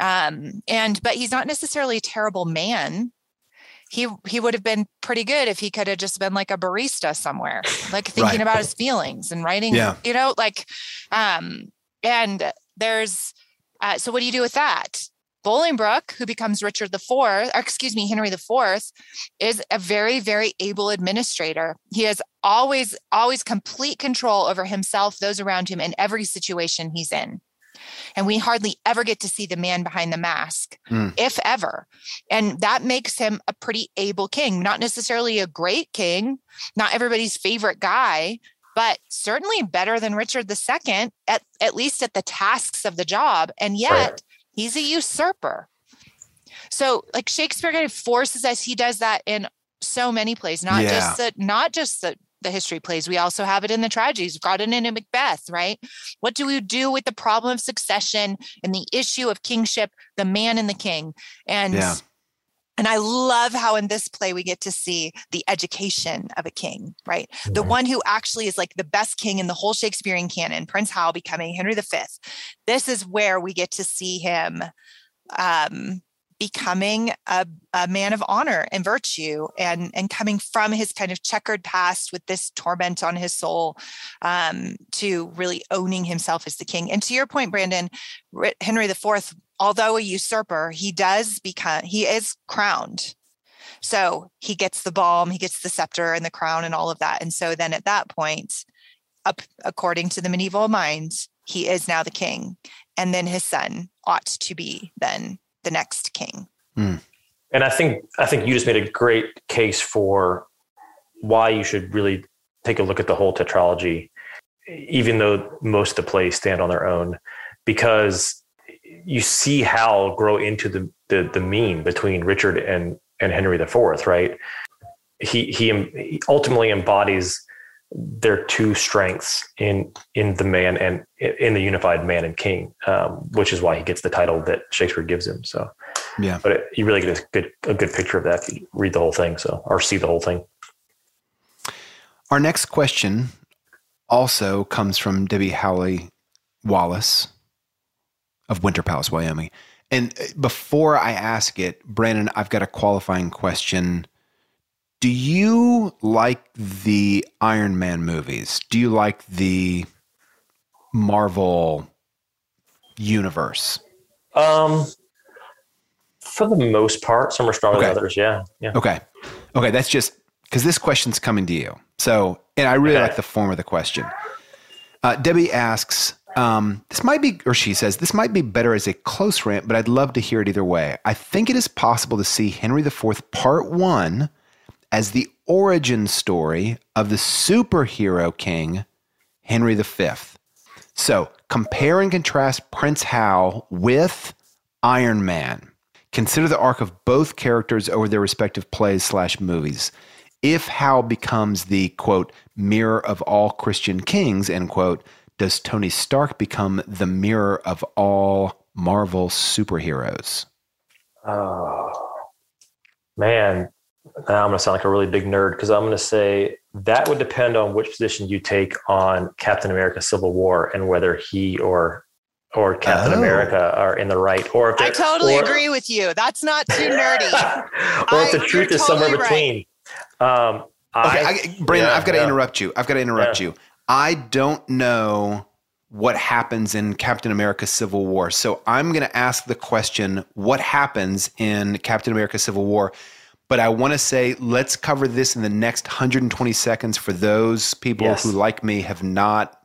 Um, and but he's not necessarily a terrible man. He he would have been pretty good if he could have just been like a barista somewhere, like thinking right. about his feelings and writing, yeah. you know, like, um, and there's. Uh, so what do you do with that? Bolingbroke, who becomes Richard the Fourth, or excuse me, Henry the Fourth, is a very, very able administrator. He has always, always complete control over himself, those around him, in every situation he's in. And we hardly ever get to see the man behind the mask, mm. if ever. And that makes him a pretty able king, not necessarily a great king, not everybody's favorite guy, but certainly better than Richard the Second, at, at least at the tasks of the job. And yet right. he's a usurper. So like Shakespeare kind of forces us, he does that in so many plays, not yeah. just the, not just the, the history plays. We also have it in the tragedies. We've got it in Macbeth, right? What do we do with the problem of succession and the issue of kingship, the man and the king? And yeah. And I love how in this play we get to see the education of a king, right? Mm-hmm. The one who actually is like the best king in the whole Shakespearean canon, Prince Hal becoming Henry the Fifth. This is where we get to see him um, becoming a, a man of honor and virtue, and, and coming from his kind of checkered past with this torment on his soul, um, to really owning himself as the king. And to your point, Brandon, Henry the Fourth, although a usurper, he does become, he is crowned. So he gets the balm, he gets the scepter and the crown and all of that. And so then at that point, up according to the medieval mind, he is now the king. And then his son ought to be then the next king. Mm. And I think, I think you just made a great case for why you should really take a look at the whole tetralogy, even though most of the plays stand on their own, because you see Hal grow into the, the, the mean between Richard and, and Henry the Fourth, right? He, he, he ultimately embodies their two strengths in, in the man and in the unified man and king, um, which is why he gets the title that Shakespeare gives him. So, yeah, but it, you really get a good, a good picture of that if you read the whole thing. So, or see the whole thing. Our next question also comes from Debbie Howley Wallace of Winter Palace, Wyoming. And before I ask it, Brandon, I've got a qualifying question. Do you like the Iron Man movies? Do you like the Marvel universe? Um, for the most part, some are stronger okay. than others. Yeah. Yeah. Okay. Okay. That's just because this question's coming to you. So, and I really okay. like the form of the question. Uh, Debbie asks, Um, this might be, or she says, this might be better as a close rant, but I'd love to hear it either way. I think it is possible to see Henry the Fourth Part One as the origin story of the superhero king, Henry the Fifth. So compare and contrast Prince Hal with Iron Man. Consider the arc of both characters over their respective plays slash movies. If Hal becomes the, quote, mirror of all Christian kings, end quote, does Tony Stark become the mirror of all Marvel superheroes? Oh, man. Now I'm going to sound like a really big nerd because I'm going to say that would depend on which position you take on Captain America Civil War and whether he or or Captain oh. America are in the right. Or if I totally or, agree with you. That's not too nerdy. or if the I, truth is totally somewhere between. Right. Um, okay, I, I, Brandon, yeah, I've got to yeah. interrupt you. I've got to interrupt yeah. you. I don't know what happens in Captain America Civil War. So I'm going to ask the question, what happens in Captain America Civil War? But I want to say, let's cover this in the next one hundred twenty seconds for those people yes. who, like me, have not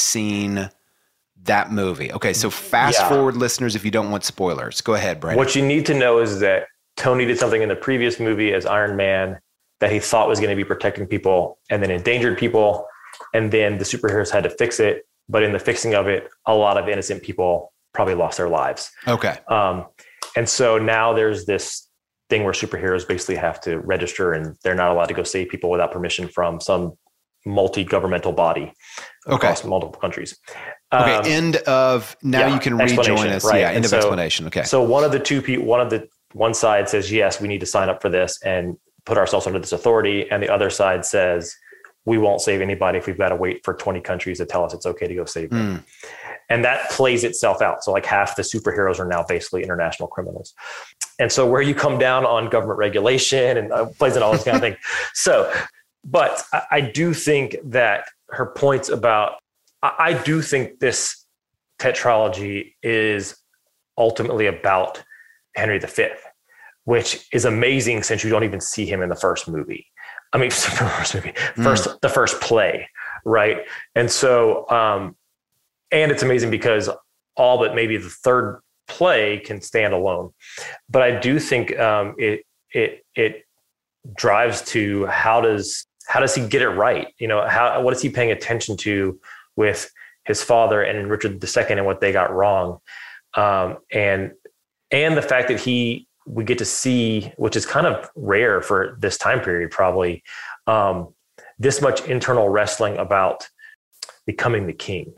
seen that movie. Okay, so fast yeah. forward, listeners, if you don't want spoilers. Go ahead, Brandon. What you need to know is that Tony did something in the previous movie as Iron Man that he thought was going to be protecting people and then endangered people. And then the superheroes had to fix it. But in the fixing of it, a lot of innocent people probably lost their lives. Okay. Um, and so now there's this thing where superheroes basically have to register and they're not allowed to go save people without permission from some multi-governmental body across okay. multiple countries. Okay. Um, end of, now yeah, you can rejoin us. Right. Yeah. End and of so, explanation. Okay. So one of the two people, one of the, one side says, yes, we need to sign up for this and put ourselves under this authority. And the other side says, we won't save anybody if we've got to wait for twenty countries to tell us it's okay to go save them. Mm. And that plays itself out. So like half the superheroes are now basically international criminals. And so where you come down on government regulation and uh, plays and all this kind of thing. So, but I, I do think that her points about, I, I do think this tetralogy is ultimately about Henry the Fifth, which is amazing since you don't even see him in the first movie. I mean, first movie, first, mm. the first play, right? And so, um, and it's amazing because all but maybe the third play can stand alone. But I do think um, it it it drives to how does how does he get it right? You know, how what is he paying attention to with his father and Richard the Second and what they got wrong, um, and and the fact that he. We get to see, which is kind of rare for this time period, probably, um, this much internal wrestling about becoming the king.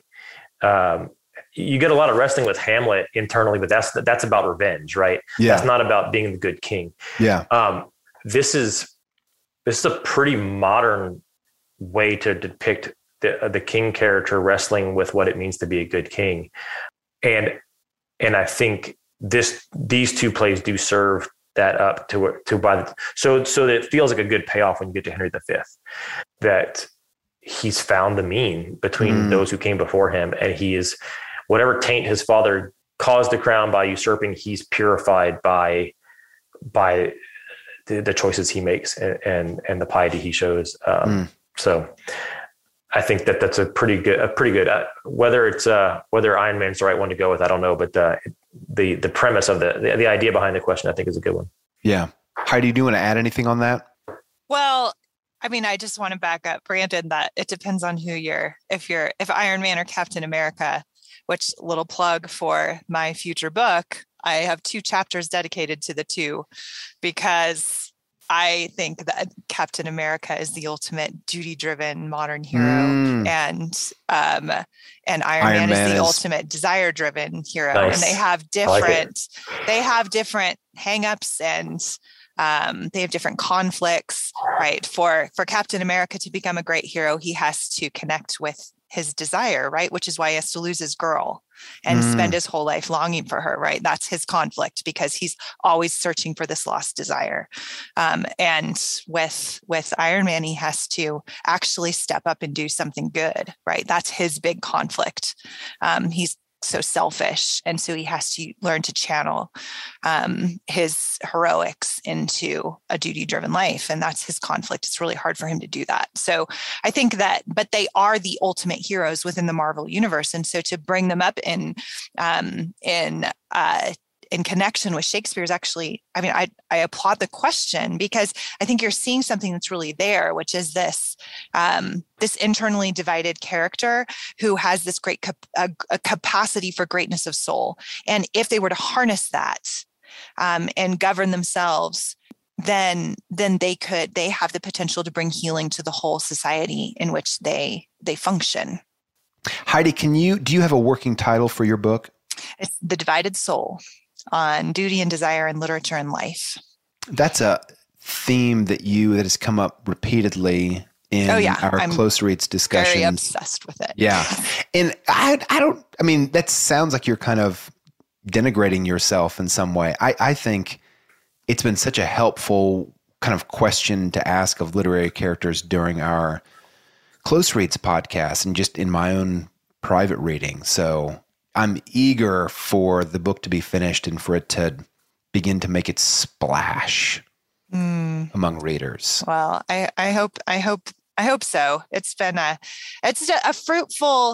Um, you get a lot of wrestling with Hamlet internally, but that's that's about revenge, right? Yeah. That's not about being the good king. Yeah. Um, this is this is a pretty modern way to depict the the king character wrestling with what it means to be a good king, and and I think. This these two plays do serve that up to to by the so so that it feels like a good payoff when you get to Henry the Fifth, that he's found the mean between mm. those who came before him, and he is whatever taint his father caused the crown by usurping, he's purified by by the, the choices he makes and, and and the piety he shows. Um, mm. So. I think that that's a pretty good, a pretty good, uh, whether it's, uh, whether Iron Man's the right one to go with, I don't know, but, uh, the, the premise of the, the, the idea behind the question, I think is a good one. Yeah. Heidi, do you want to add anything on that? Well, I mean, I just want to back up Brandon that it depends on who you're, if you're, if Iron Man or Captain America, which little plug for my future book, I have two chapters dedicated to the two because I think that Captain America is the ultimate duty-driven modern hero, mm. and um, and Iron, Iron Man, Man is the is... ultimate desire-driven hero. Nice. And they have different like they have different hangups and um, they have different conflicts. Right? For for Captain America to become a great hero, he has to connect with his desire, right? Which is why he has to lose his girl and mm. spend his whole life longing for her, right? That's his conflict because he's always searching for this lost desire. Um, and with, with Iron Man, he has to actually step up and do something good, right? That's his big conflict. Um, he's so selfish. And so he has to learn to channel um, his heroics into a duty-driven life. And that's his conflict. It's really hard for him to do that. So I think that, but they are the ultimate heroes within the Marvel universe. And so to bring them up in, um, in, uh, in connection with Shakespeare is actually, I mean, I, I applaud the question, because I think you're seeing something that's really there, which is this, um, this internally divided character who has this great cap- a, a capacity for greatness of soul. And if they were to harness that um, and govern themselves, then, then they could, they have the potential to bring healing to the whole society in which they, they function. Heidi, can you, do you have a working title for your book? It's The Divided Soul, on duty and desire in literature and life. That's a theme that you that has come up repeatedly in oh, yeah. our I'm close reads discussions. Very obsessed with it. Yeah. And I I don't I mean, that sounds like you're kind of denigrating yourself in some way. I, I think it's been such a helpful kind of question to ask of literary characters during our close reads podcast and just in my own private reading. So I'm eager for the book to be finished and for it to begin to make its splash mm. among readers. Well, I, I hope, I hope, I hope so. It's been a, it's a, a fruitful,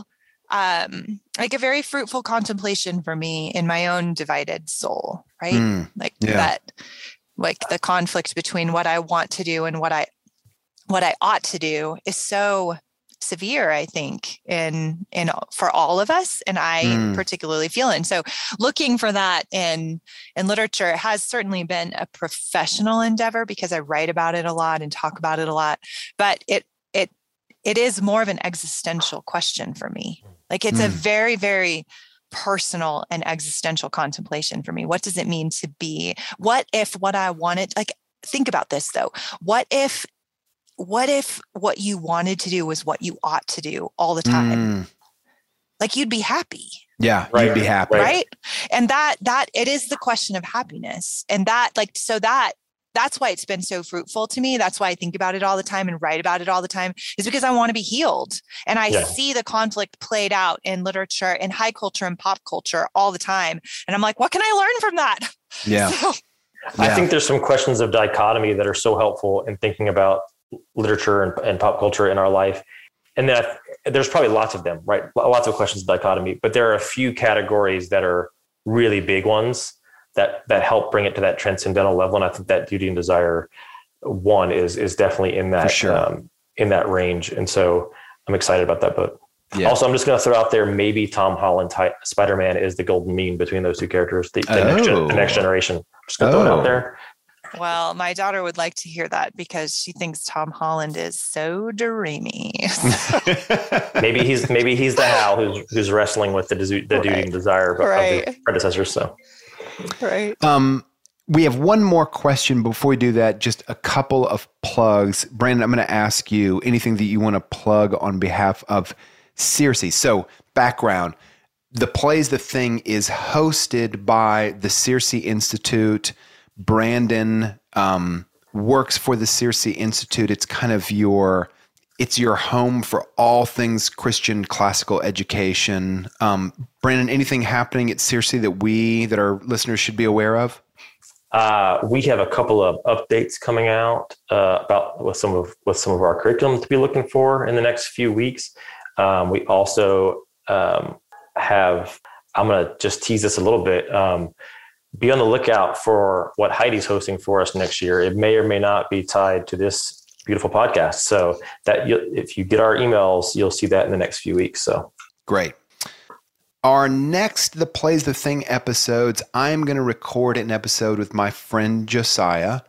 um, like a very fruitful contemplation for me in my own divided soul, right? Mm. Like yeah. that, like the conflict between what I want to do and what I, what I ought to do is so severe, I think, in in for all of us, and I mm. particularly feel it. And so, looking for that in in literature has certainly been a professional endeavor, because I write about it a lot and talk about it a lot. But it it it is more of an existential question for me. Like it's mm. a very very personal and existential contemplation for me. What does it mean to be? What if what I wanted? Like, think about this though. What if What if what you wanted to do was what you ought to do all the time? Mm. Like you'd be happy. Yeah, right. You'd be happy. Right. And that, that it is the question of happiness. And that like, so that, that's why it's been so fruitful to me. That's why I think about it all the time and write about it all the time, is because I want to be healed. And I yeah. see the conflict played out in literature and high culture and pop culture all the time. And I'm like, what can I learn from that? Yeah. So, I yeah. think there's some questions of dichotomy that are so helpful in thinking about literature and, and pop culture in our life. And then I, there's probably lots of them, right? Lots of questions of dichotomy, but there are a few categories that are really big ones that, that help bring it to that transcendental level. And I think that duty and desire one is, is definitely in that, sure. um, in that range. And so I'm excited about that book. Yeah. Also, I'm just going to throw out there, maybe Tom Holland ty- Spider-Man is the golden mean between those two characters, the, the, oh. next, gen- the next generation. Just going to oh. throw it out there. Well, my daughter would like to hear that because she thinks Tom Holland is so dreamy. maybe he's maybe he's the Hal who's who's wrestling with the, the right. duty and desire of, right. of the predecessors. So, right. Um, we have one more question before we do that. Just a couple of plugs. Brandon, I'm going to ask you anything that you want to plug on behalf of Circe. So, background. The Plays the Thing is hosted by the Circe Institute. Brandon um, works for the Circe Institute. It's kind of your, it's your home for all things Christian classical education. Um, Brandon, anything happening at Circe that we, that our listeners should be aware of? Uh, we have a couple of updates coming out uh, about with some of with some of our curriculum to be looking for in the next few weeks. Um, we also um, have. I'm going to just tease this a little bit. Um, Be on the lookout for what Heidi's hosting for us next year. It may or may not be tied to this beautiful podcast. So that you, if you get our emails, you'll see that in the next few weeks. So great. Our next The Plays the Thing episodes, I'm going to record an episode with my friend Josiah.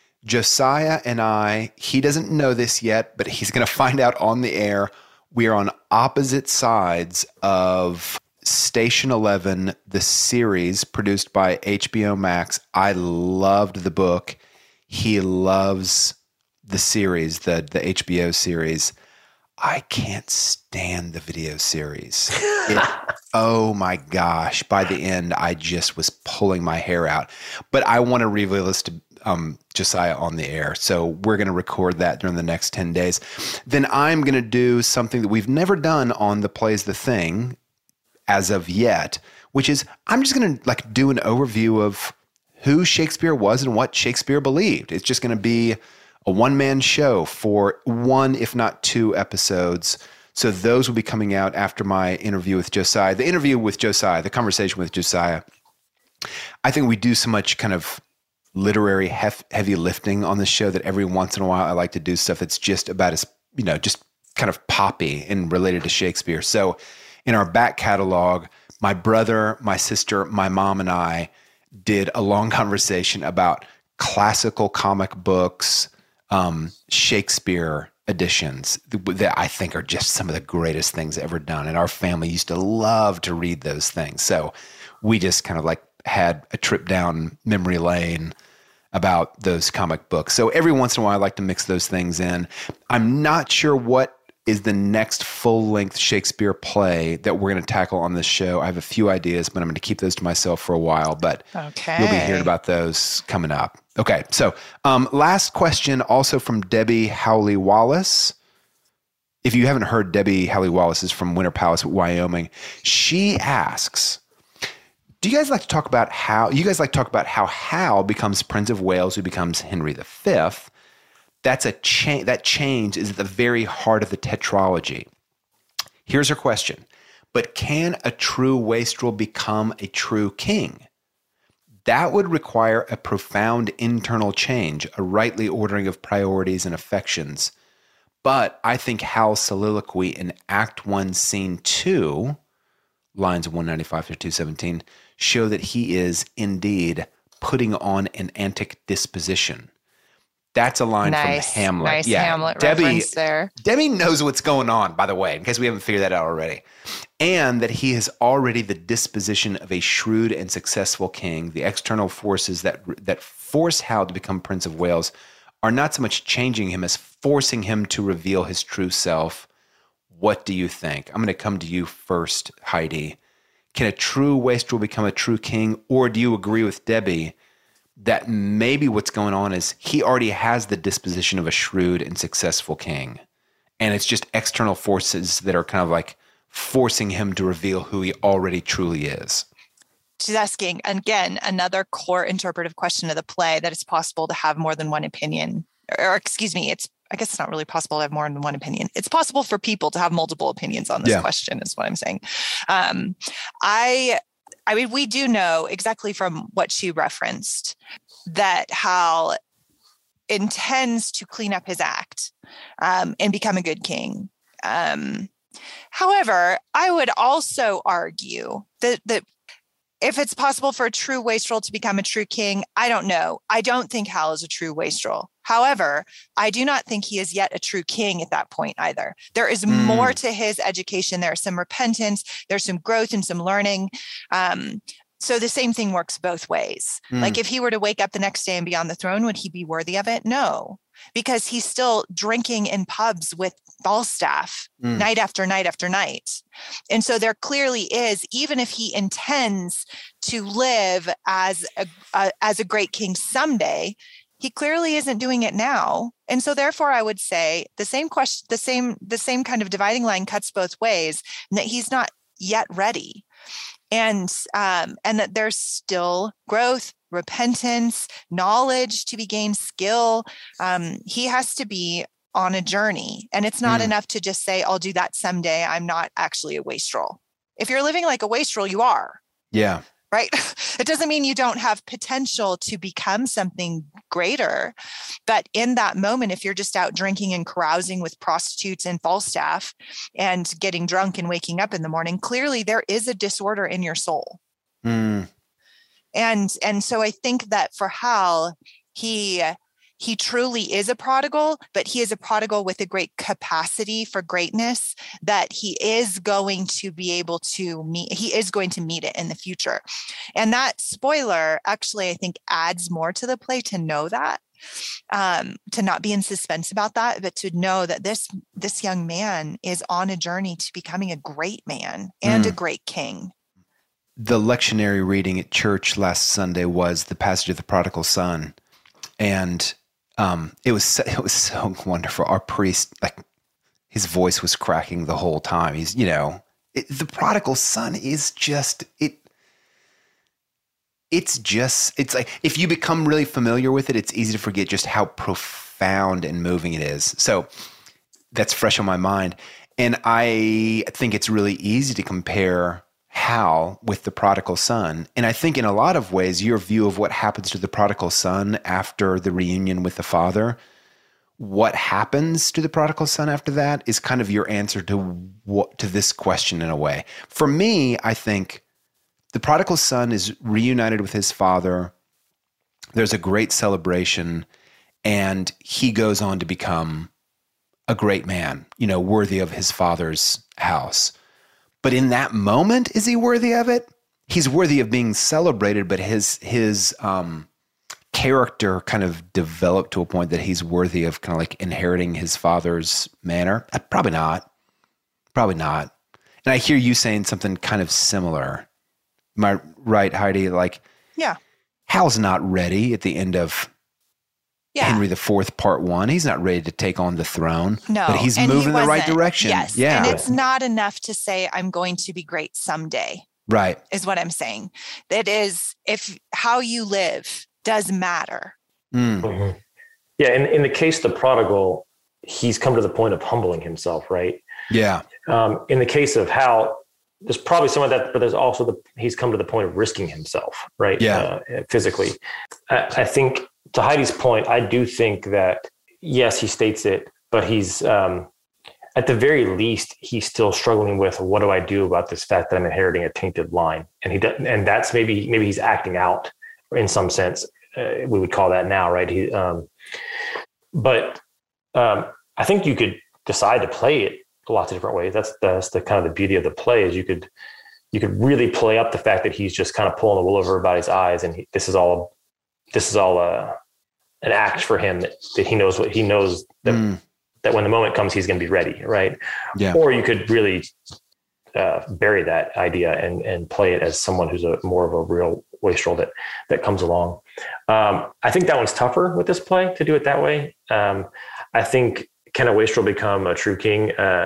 Josiah and I, he doesn't know this yet, but he's going to find out on the air. We are on opposite sides of Station Eleven, the series produced by H B O Max. I loved the book. He loves the series, the, the H B O series. I can't stand the video series. It, oh my gosh. By the end, I just was pulling my hair out. But I want to reveal this to um, Josiah on the air. So we're going to record that during the next ten days. Then I'm going to do something that we've never done on The Plays the Thing. as of yet, which is I'm just going to like do an overview of who Shakespeare was and what Shakespeare believed. It's just going to be a one-man show for one, if not two episodes. So those will be coming out after my interview with Josiah. The interview with Josiah, the conversation with Josiah. I think we do so much kind of literary hef- heavy lifting on this show that every once in a while I like to do stuff that's just about as, you know, just kind of poppy and related to Shakespeare. So in our back catalog, my brother, my sister, my mom, and I did a long conversation about classical comic books, um, Shakespeare editions that I think are just some of the greatest things ever done. And our family used to love to read those things. So we just kind of like had a trip down memory lane about those comic books. So every once in a while, I like to mix those things in. I'm not sure what is the next full-length Shakespeare play that we're going to tackle on this show. I have a few ideas, but I'm going to keep those to myself for a while. But okay. You'll be hearing about those coming up. Okay, so um, last question, also from Debbie Howley Wallace. If you haven't heard, Debbie Howley Wallace is from Winter Palace, Wyoming. She asks, do you guys like to talk about how you guys like to talk about how Hal becomes Prince of Wales, who becomes Henry the Fifth? That's a change. That change is at the very heart of the tetralogy. Here's her question: but can a true wastrel become a true king? That would require a profound internal change, a rightly ordering of priorities and affections. But I think Hal's soliloquy in Act One, Scene Two, lines one ninety-five to two seventeen, show that he is indeed putting on an antic disposition. That's a line nice, from Hamlet. Nice yeah. Hamlet Debbie, reference there. Debbie knows what's going on, by the way, in case we haven't figured that out already. And that he has already the disposition of a shrewd and successful king. The external forces that that force Hal to become Prince of Wales are not so much changing him as forcing him to reveal his true self. What do you think? I'm going to come to you first, Heidi. Can a true wastrel become a true king? Or do you agree with Debbie that maybe what's going on is he already has the disposition of a shrewd and successful king, and it's just external forces that are kind of like forcing him to reveal who he already truly is? She's asking, again, another core interpretive question of the play, that it's possible to have more than one opinion. Or, or excuse me, it's I guess it's not really possible to have more than one opinion. It's possible for people to have multiple opinions on this yeah. question, is what I'm saying. Um, I I mean, we do know exactly from what she referenced that Hal intends to clean up his act um, and become a good king. Um, however, I would also argue that, that if it's possible for a true wastrel to become a true king, I don't know. I don't think Hal is a true wastrel. However, I do not think he is yet a true king at that point either. There is mm. more to his education. There's some repentance, there's some growth and some learning. Um, so the same thing works both ways. Mm. Like if he were to wake up the next day and be on the throne, would he be worthy of it? No, because he's still drinking in pubs with Falstaff mm. night after night after night. And so there clearly is, even if he intends to live as a, a as a great king someday, he clearly isn't doing it now. And so therefore I would say the same question, the same, the same kind of dividing line cuts both ways, and that he's not yet ready. And, um, and that there's still growth, repentance, knowledge to be gained, skill. Um, he has to be on a journey, and it's not mm. enough to just say, I'll do that someday. I'm not actually a wastrel. If you're living like a wastrel, you are. Yeah. Right? It doesn't mean you don't have potential to become something greater. But in that moment, if you're just out drinking and carousing with prostitutes and Falstaff and getting drunk and waking up in the morning, clearly there is a disorder in your soul. Mm. And, and so I think that for Hal, he... He truly is a prodigal, but he is a prodigal with a great capacity for greatness that he is going to be able to meet. He is going to meet it in the future. And that spoiler actually, I think, adds more to the play to know that, um, to not be in suspense about that, but to know that this, this young man is on a journey to becoming a great man and mm. a great king. The lectionary reading at church last Sunday was the passage of the prodigal son. And Um, it was so, it was so wonderful. Our priest, like, his voice was cracking the whole time. He's, you know, It, the prodigal son is just, it. It's just, it's like, if you become really familiar with it, it's easy to forget just how profound and moving it is. So that's fresh on my mind. And I think it's really easy to compare Hal with the prodigal son. And I think in a lot of ways, your view of what happens to the prodigal son after the reunion with the father, what happens to the prodigal son after that is kind of your answer to what, to this question in a way. For me, I think the prodigal son is reunited with his father. There's a great celebration, and he goes on to become a great man, you know, worthy of his father's house. But in that moment, is he worthy of it? He's worthy of being celebrated, but his his um, character kind of developed to a point that he's worthy of kind of like inheriting his father's manor. Uh, probably not. Probably not. And I hear you saying something kind of similar. Am I right, Heidi? Like, yeah, Hal's not ready at the end of yeah. Henry the Fourth, Part One. He's not ready to take on the throne. No, but he's moving he in the right direction. Yes, yeah, and it's not enough to say I'm going to be great someday. Right, is what I'm saying. That is, if how you live does matter. Mm. Mm-hmm. Yeah, in in the case of the prodigal, he's come to the point of humbling himself, right? Yeah. Um, in the case of Hal, there's probably some of that, but there's also the he's come to the point of risking himself, right? Yeah. Uh, physically. I, I think to Heidi's point, I do think that, yes, he states it, but he's, um, at the very least, he's still struggling with, what do I do about this fact that I'm inheriting a tainted line? And he does, and that's maybe, maybe he's acting out in some sense. Uh, we would call that now, right? He, um, but um, I think you could decide to play it lots of different ways. That's that's the kind of the beauty of the play is you could you could really play up the fact that he's just kind of pulling the wool over everybody's eyes, and he, this is all this is all a an act for him that, that he knows what he knows that mm. that when the moment comes he's going to be ready, right? Yeah. Or you could really uh, bury that idea and and play it as someone who's a more of a real wastrel that that comes along. Um, I think that one's tougher with this play to do it that way. Um, I think. Can a wastrel become a true king? Uh,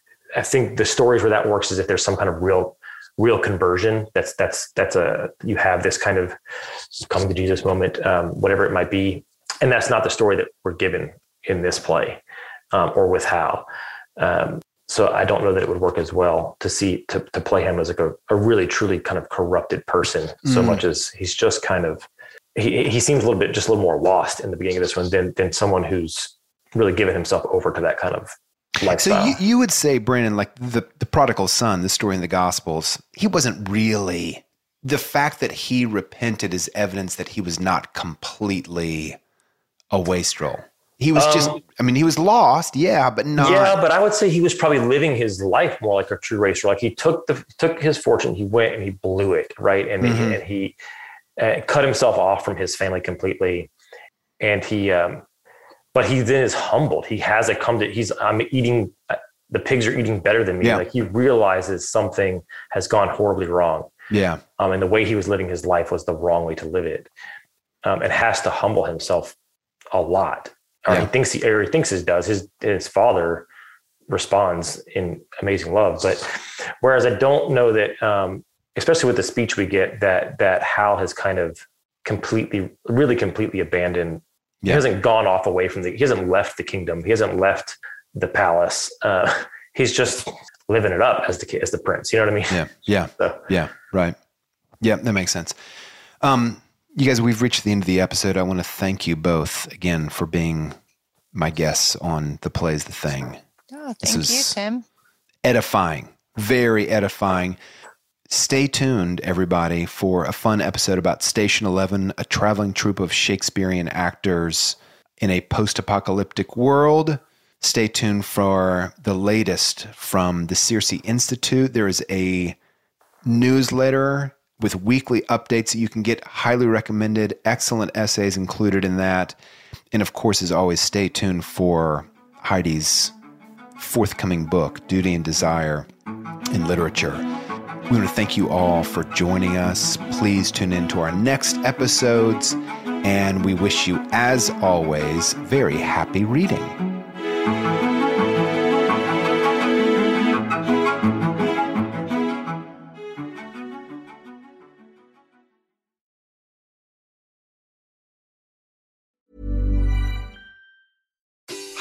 I think the stories where that works is if there's some kind of real, real conversion. That's that's that's a you have this kind of coming to Jesus moment, um, whatever it might be, and that's not the story that we're given in this play um, or with Hal. Um, so I don't know that it would work as well to see to to play him as like a, a really truly kind of corrupted person, mm. so much as he's just kind of he he seems a little bit just a little more lost in the beginning of this one than than someone who's really given himself over to that kind of lifestyle. So you, you would say, Brandon, like the, the prodigal son, the story in the Gospels, he wasn't really, the fact that he repented is evidence that he was not completely a wastrel. He was um, just, I mean, he was lost, yeah, but not. Yeah, but I would say he was probably living his life more like a true wastrel. Like he took the took his fortune, he went and he blew it, right? And, mm-hmm. and he uh, cut himself off from his family completely. And he, um, But he then is humbled. He has a come to, he's, I'm eating, the pigs are eating better than me. Yeah. Like he realizes something has gone horribly wrong. Yeah. Um, and the way he was living his life was the wrong way to live it. Um, and has to humble himself a lot. Or yeah. he thinks he, or he thinks he does. His, his father responds in amazing love. But whereas I don't know that, um, especially with the speech we get, that, that Hal has kind of completely, really completely abandoned. Yeah. He hasn't gone off away from the, he hasn't left the kingdom. He hasn't left the palace. Uh, he's just living it up as the, as the prince. You know what I mean? Yeah. Yeah. So. Yeah. Right. Yeah. That makes sense. Um, you guys, we've reached the end of the episode. I want to thank you both again for being my guests on The Play's the Thing. Oh, thank you, Tim. Edifying, very edifying. Stay tuned, everybody, for a fun episode about Station Eleven, a traveling troupe of Shakespearean actors in a post-apocalyptic world. Stay tuned for the latest from the Circe Institute. There is a newsletter with weekly updates that you can get, highly recommended, excellent essays included in that. And of course, as always, stay tuned for Heidi's forthcoming book, Duty and Desire in Literature. We want to thank you all for joining us. Please tune in to our next episodes, and we wish you, as always, very happy reading.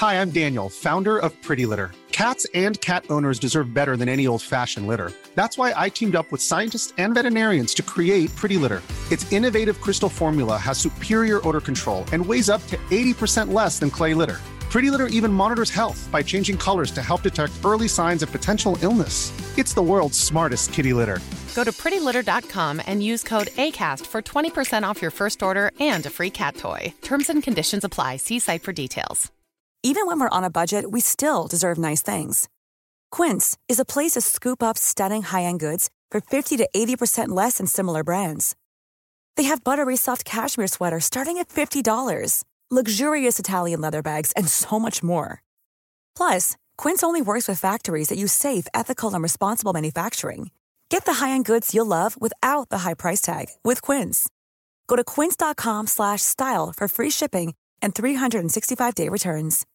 Hi, I'm Daniel, founder of Pretty Litter. Cats and cat owners deserve better than any old-fashioned litter. That's why I teamed up with scientists and veterinarians to create Pretty Litter. Its innovative crystal formula has superior odor control and weighs up to eighty percent less than clay litter. Pretty Litter even monitors health by changing colors to help detect early signs of potential illness. It's the world's smartest kitty litter. Go to pretty litter dot com and use code ACAST for twenty percent off your first order and a free cat toy. Terms and conditions apply. See site for details. Even when we're on a budget, we still deserve nice things. Quince is a place to scoop up stunning high-end goods for fifty to eighty percent less than similar brands. They have buttery soft cashmere sweaters starting at fifty dollars, luxurious Italian leather bags, and so much more. Plus, Quince only works with factories that use safe, ethical, and responsible manufacturing. Get the high-end goods you'll love without the high price tag with Quince. Go to quince dot com slash style for free shipping and three sixty-five day returns.